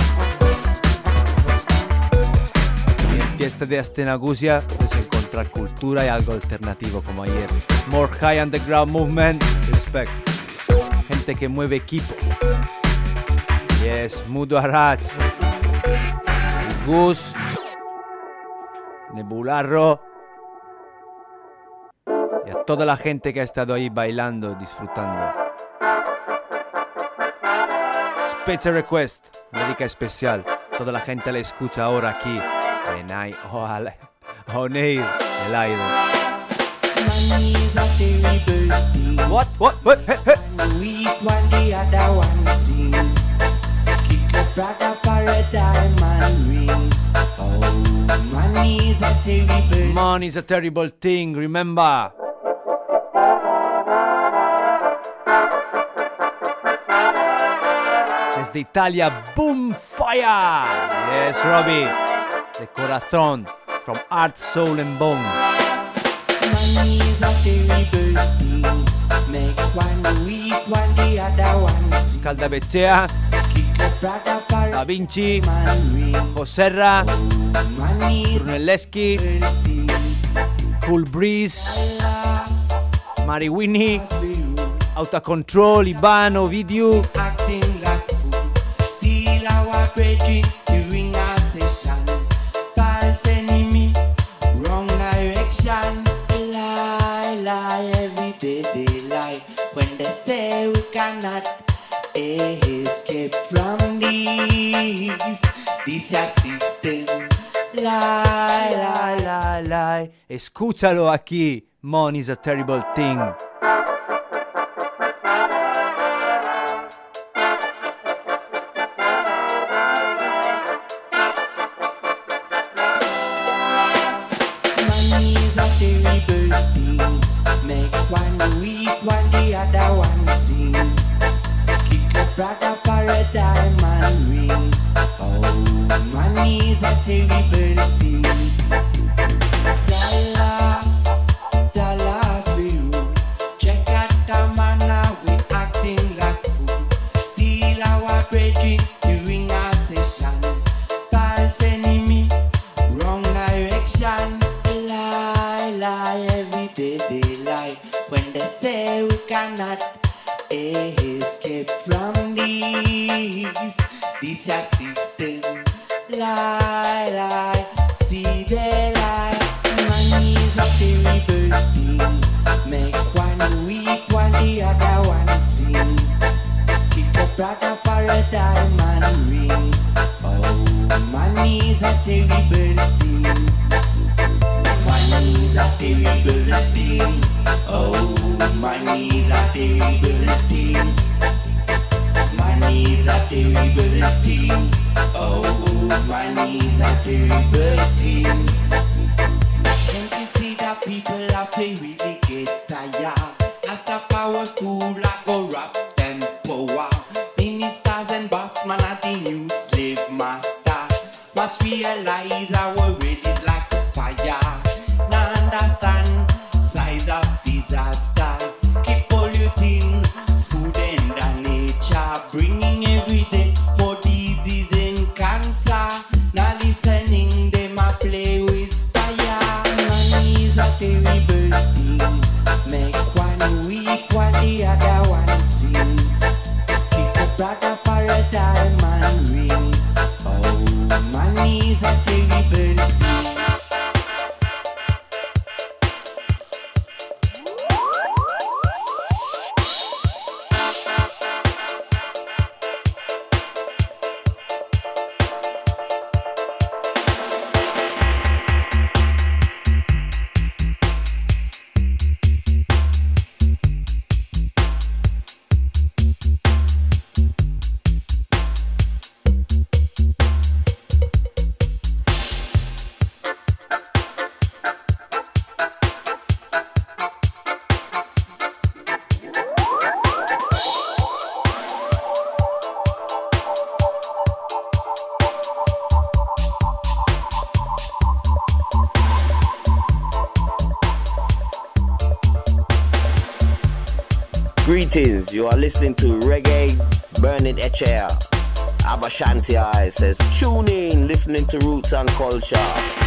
Fiesta de Astenagusia, puedes encontrar cultura y algo alternativo como ayer. More High Underground Movement, respect. Gente que mueve equipo. Yes, Mudo Arach, Gus, Nebularro. Y a toda la gente que ha estado ahí bailando, disfrutando. Special request, médica especial. Toda la gente la escucha ahora aquí. En I o al Oneir el aire. What? What? What? Hey, hey. We one the other one sing. Kick a brother paradigm and ring. Oh, money's a terrible. Money's a terrible thing. Remember. Desde Italia, Boom Fire. Yes, Robbie. De corazón, from Art, Soul and Bone. Money is a terrible thing. Make one week, one the other one. Caldavecea, Da Vinci, Joserra, Brunelleschi, Cool Breeze, Mari Winnie, Auto Control, Ivano, Video. Acting like fool. Steal our credit during our session. False enemy, wrong direction. Lie, lie, every day they lie. When they say we cannot escape from this, this your system. Lie, lie, lie, lie. Escúchalo aquí. Money's a terrible thing. Brother paradigm and ring. Oh, money's a terrible thing. Dollar, dollar for you. Check out the manner we acting like fool. Steal our credit during our session. False enemy, wrong direction. Lie, lie, every day they lie. When they say we cannot peace. This your system. Lie, lie, see the lie. Money is a terrible thing. Make one weep while the other one sing. Keep a brother for a diamond ring. Oh, money is a terrible thing. Money is a terrible thing. Oh, money is a terrible thing. Money is a terrible thing. Oh, money is a terrible thing. Can't you see that people are really get tired? As the powerful are corrupt and power. Ministers and bossmen are the new slave master. Must realize our world is like a fire. Now understand size of disaster. Keep polluting food and the nature. Bringing every day more disease and cancer. Now listening them a play with fire. Money is a terrible thing. Make one weep while the other one sing. Pick a brother for a diamond ring. Oh, money is a terrible thing. Greetings, you are listening to Reggae Burning H A. Abashanti I says, tune in, listening to Roots and Culture.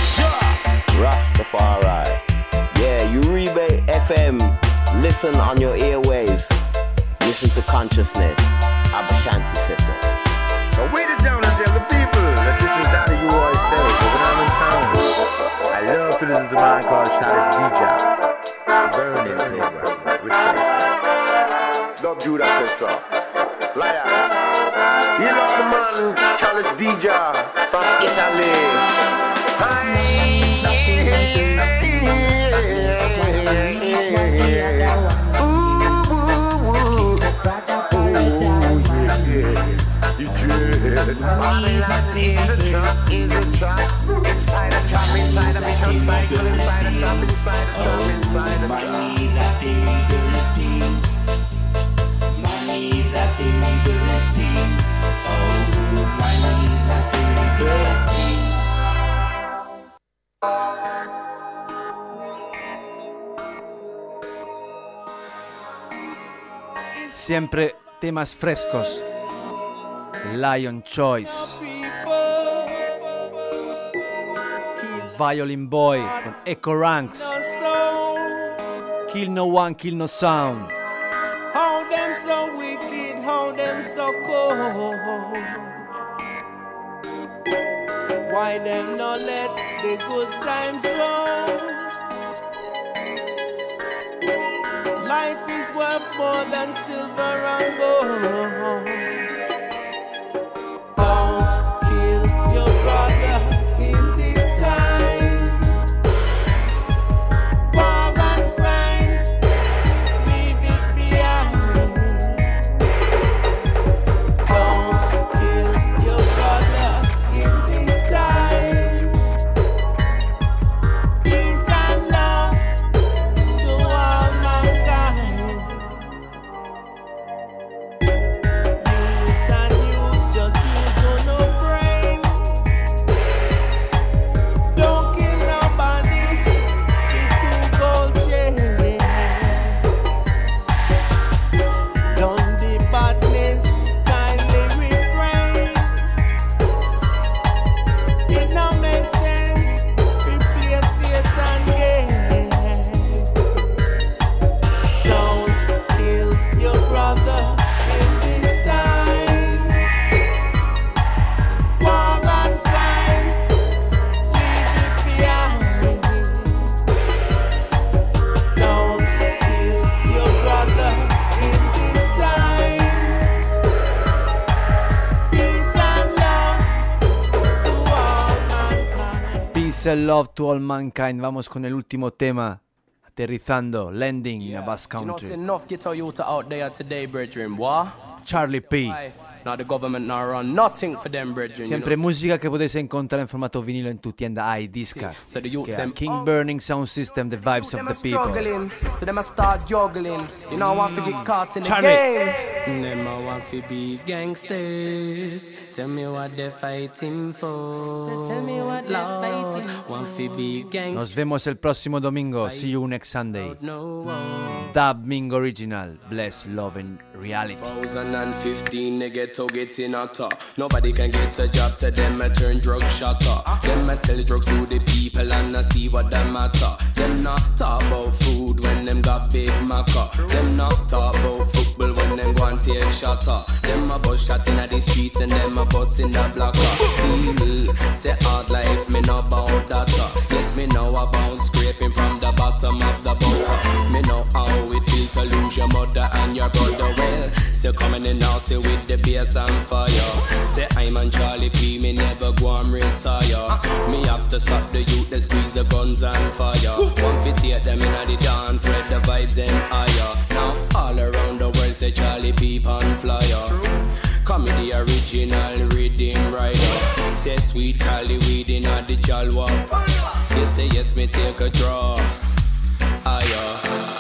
Rastafari. Yeah, Uribe F M, listen on your airwaves. Listen to consciousness. Abashanti says so. So wait it down and tell the people that this is Daddy U I say, when I'm in town. I love to listen to a man called Chalice D J. Burning flavor. Respect. Dub Judah says so. Liar. You know the man, Chalice D J from Italy. Hi. Babylon is a trap, is a trap. Inside a trap, inside a vicious cycle. Inside a trap, inside a trap, inside a trap. Money is a terrible thing. Money is a terrible thing. Oh, money is a terrible thing. Siempre temas frescos. Lion Choice, Violin Boy con Echo Ranks, Kill No One, Kill No Sound. How them so wicked, how them so cold. Why them not let the good times roll? Life is worth more than silver and gold. and love to all mankind. Vamos con el último tema. Aterrizando, landing in a Basque You know, country. see enough ghetto youth out there today, brethren. What? Charlie P. Now the government now run nothing for them, brethren. Sempre you know, musica che potete incontrare in formato vinilo in tu tienda iDisca. So the youth Che è them- King Burning Sound System, the vibes of them the a people. struggling, so them a start juggling. You know, want to get caught in the Charlie. game. Them a want to be gangsters. Tell me what they're fighting for. So tell me what they're fighting for. Want to be gangsters. Nos vemos el próximo domingo. See you next Sunday. Dub Ming Original. Bless, love and reality. two thousand fifteen, they get to getting hotter. Nobody can get a job, so them a turn drug shotter. Them a sell drugs to the people and I see what them matter. Them not talk about food when them got big maca. Them not talk about football when them go and take shotter. Them a bus shot in the streets and them a bus in the blocker. See me, say hard life, me know about that. Yes, me know about scraping from the bottom of the butter. Me know how it feels to lose your mother and your brother. Well, still coming in now, say with the bass and fire. Say I'm on Charlie P, me never go and retire. Me have to stop the youth, they squeeze the guns and fire. One fit take them in the dance, where the vibes them higher. Now all around the world say Charlie P on flyer. Come with the original rhythm rider. Say sweet Cali weed in the jalwa. You say yes, me take a draw. Higher.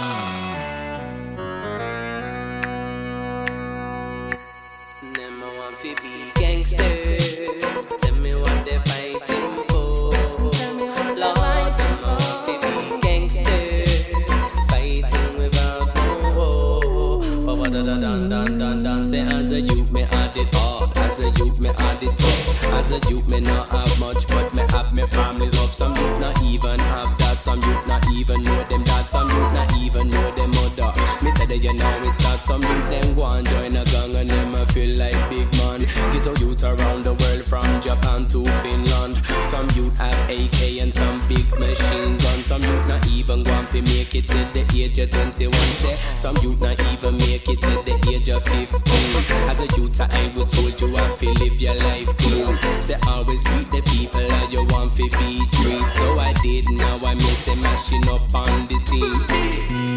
Fi be gangsters. Tell me what they fighting for. Lord, them want fi be gangsters, fighting without no war. But what da da dan dan dan dan. Say as a youth me had it hard, as a youth me had it tough. As a youth me not have much, but me have me families up. Some youth not even have that, some youth not even know them dad, some youth not even know them mother. Me tell you, you know it's sad. Some youth them go and join a gang and them a feel like big man. Get a youth around the world from Japan to Finland. Some youth have A K and some big machine guns. Some youth not even going to make it to the age of twenty-one. Say some youth not even make it to the age of fifteen. As a youth I was told you have to live your life clean. Say always treat the people as you want to be treated. So I did, now I miss them mashing up on the scene.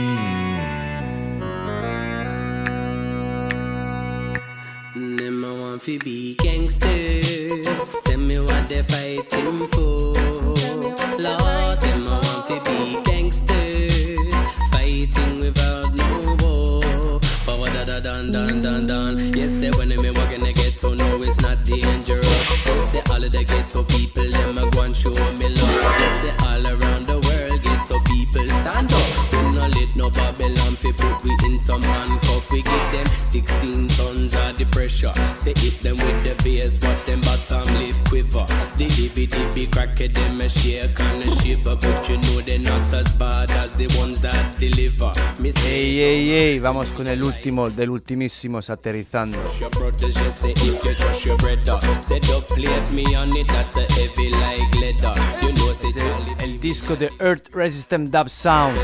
Them a want fi be gangsters. Tell me what they fighting for. Lord, them a want fi be gangsters, fighting without no war. But what da da dun dun dun dun. Yes, say when me walk in the ghetto, no it's not dangerous. Yes, say all of the ghetto people, them a go and show me love. Yes, say all around the world, ghetto people stand up. We no let no Babylon fi put we in some handcuff. We give them sixteen tons of the pressure. Say hit them with the bass, watch them bottom lip quiver. The dibby dibby cracker them a shake and a shiver. But you know they're not as bad as the ones that deliver. Ehi ehi ehi, vamos con el último dell'ultimissimo Aterrizando. Your brothers just say if you trust your brother. Say don't plate me on it, that's a heavy like leather. You know say Charlie. El disco de Earth Resistant Dub Sound.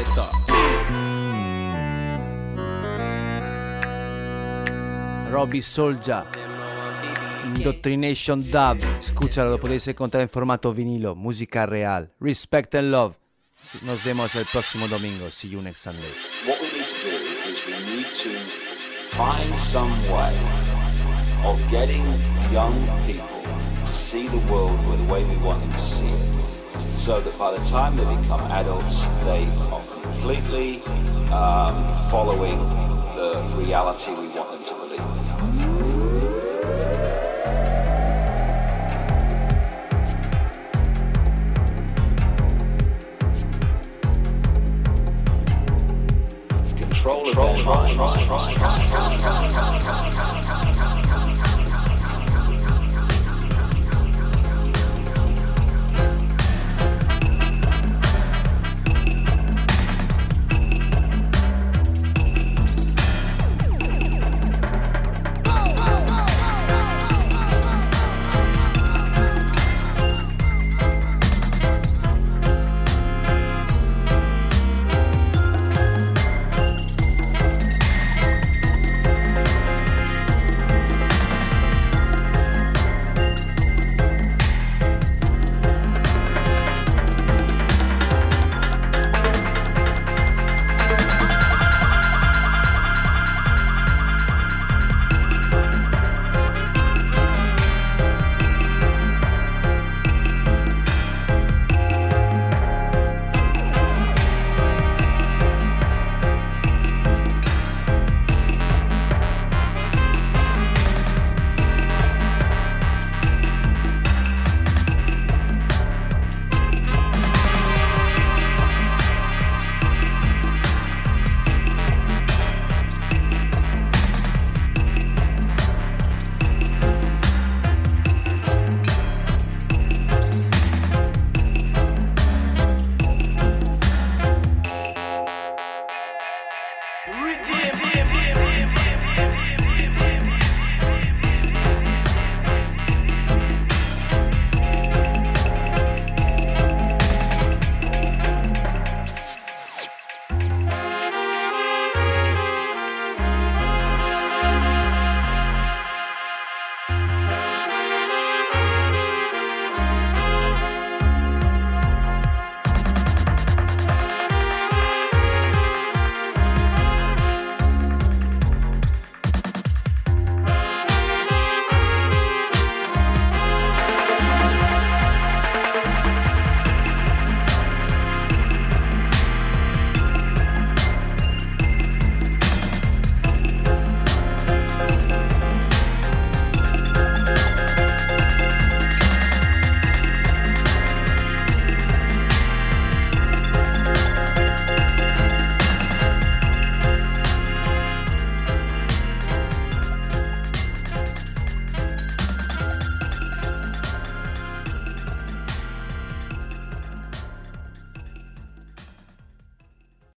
Robbie Soldier, Indoctrination Dub. Escúchalo, lo podéis encontrar en formato vinilo. Música real. Respect and love. Nos vemos el próximo domingo. See you next Sunday. What we need to do is we need to find some way of getting young people to see the world the way we want them to see it, so that by the time they become adults, they are completely um, following the reality we want them to believe. Control of their minds.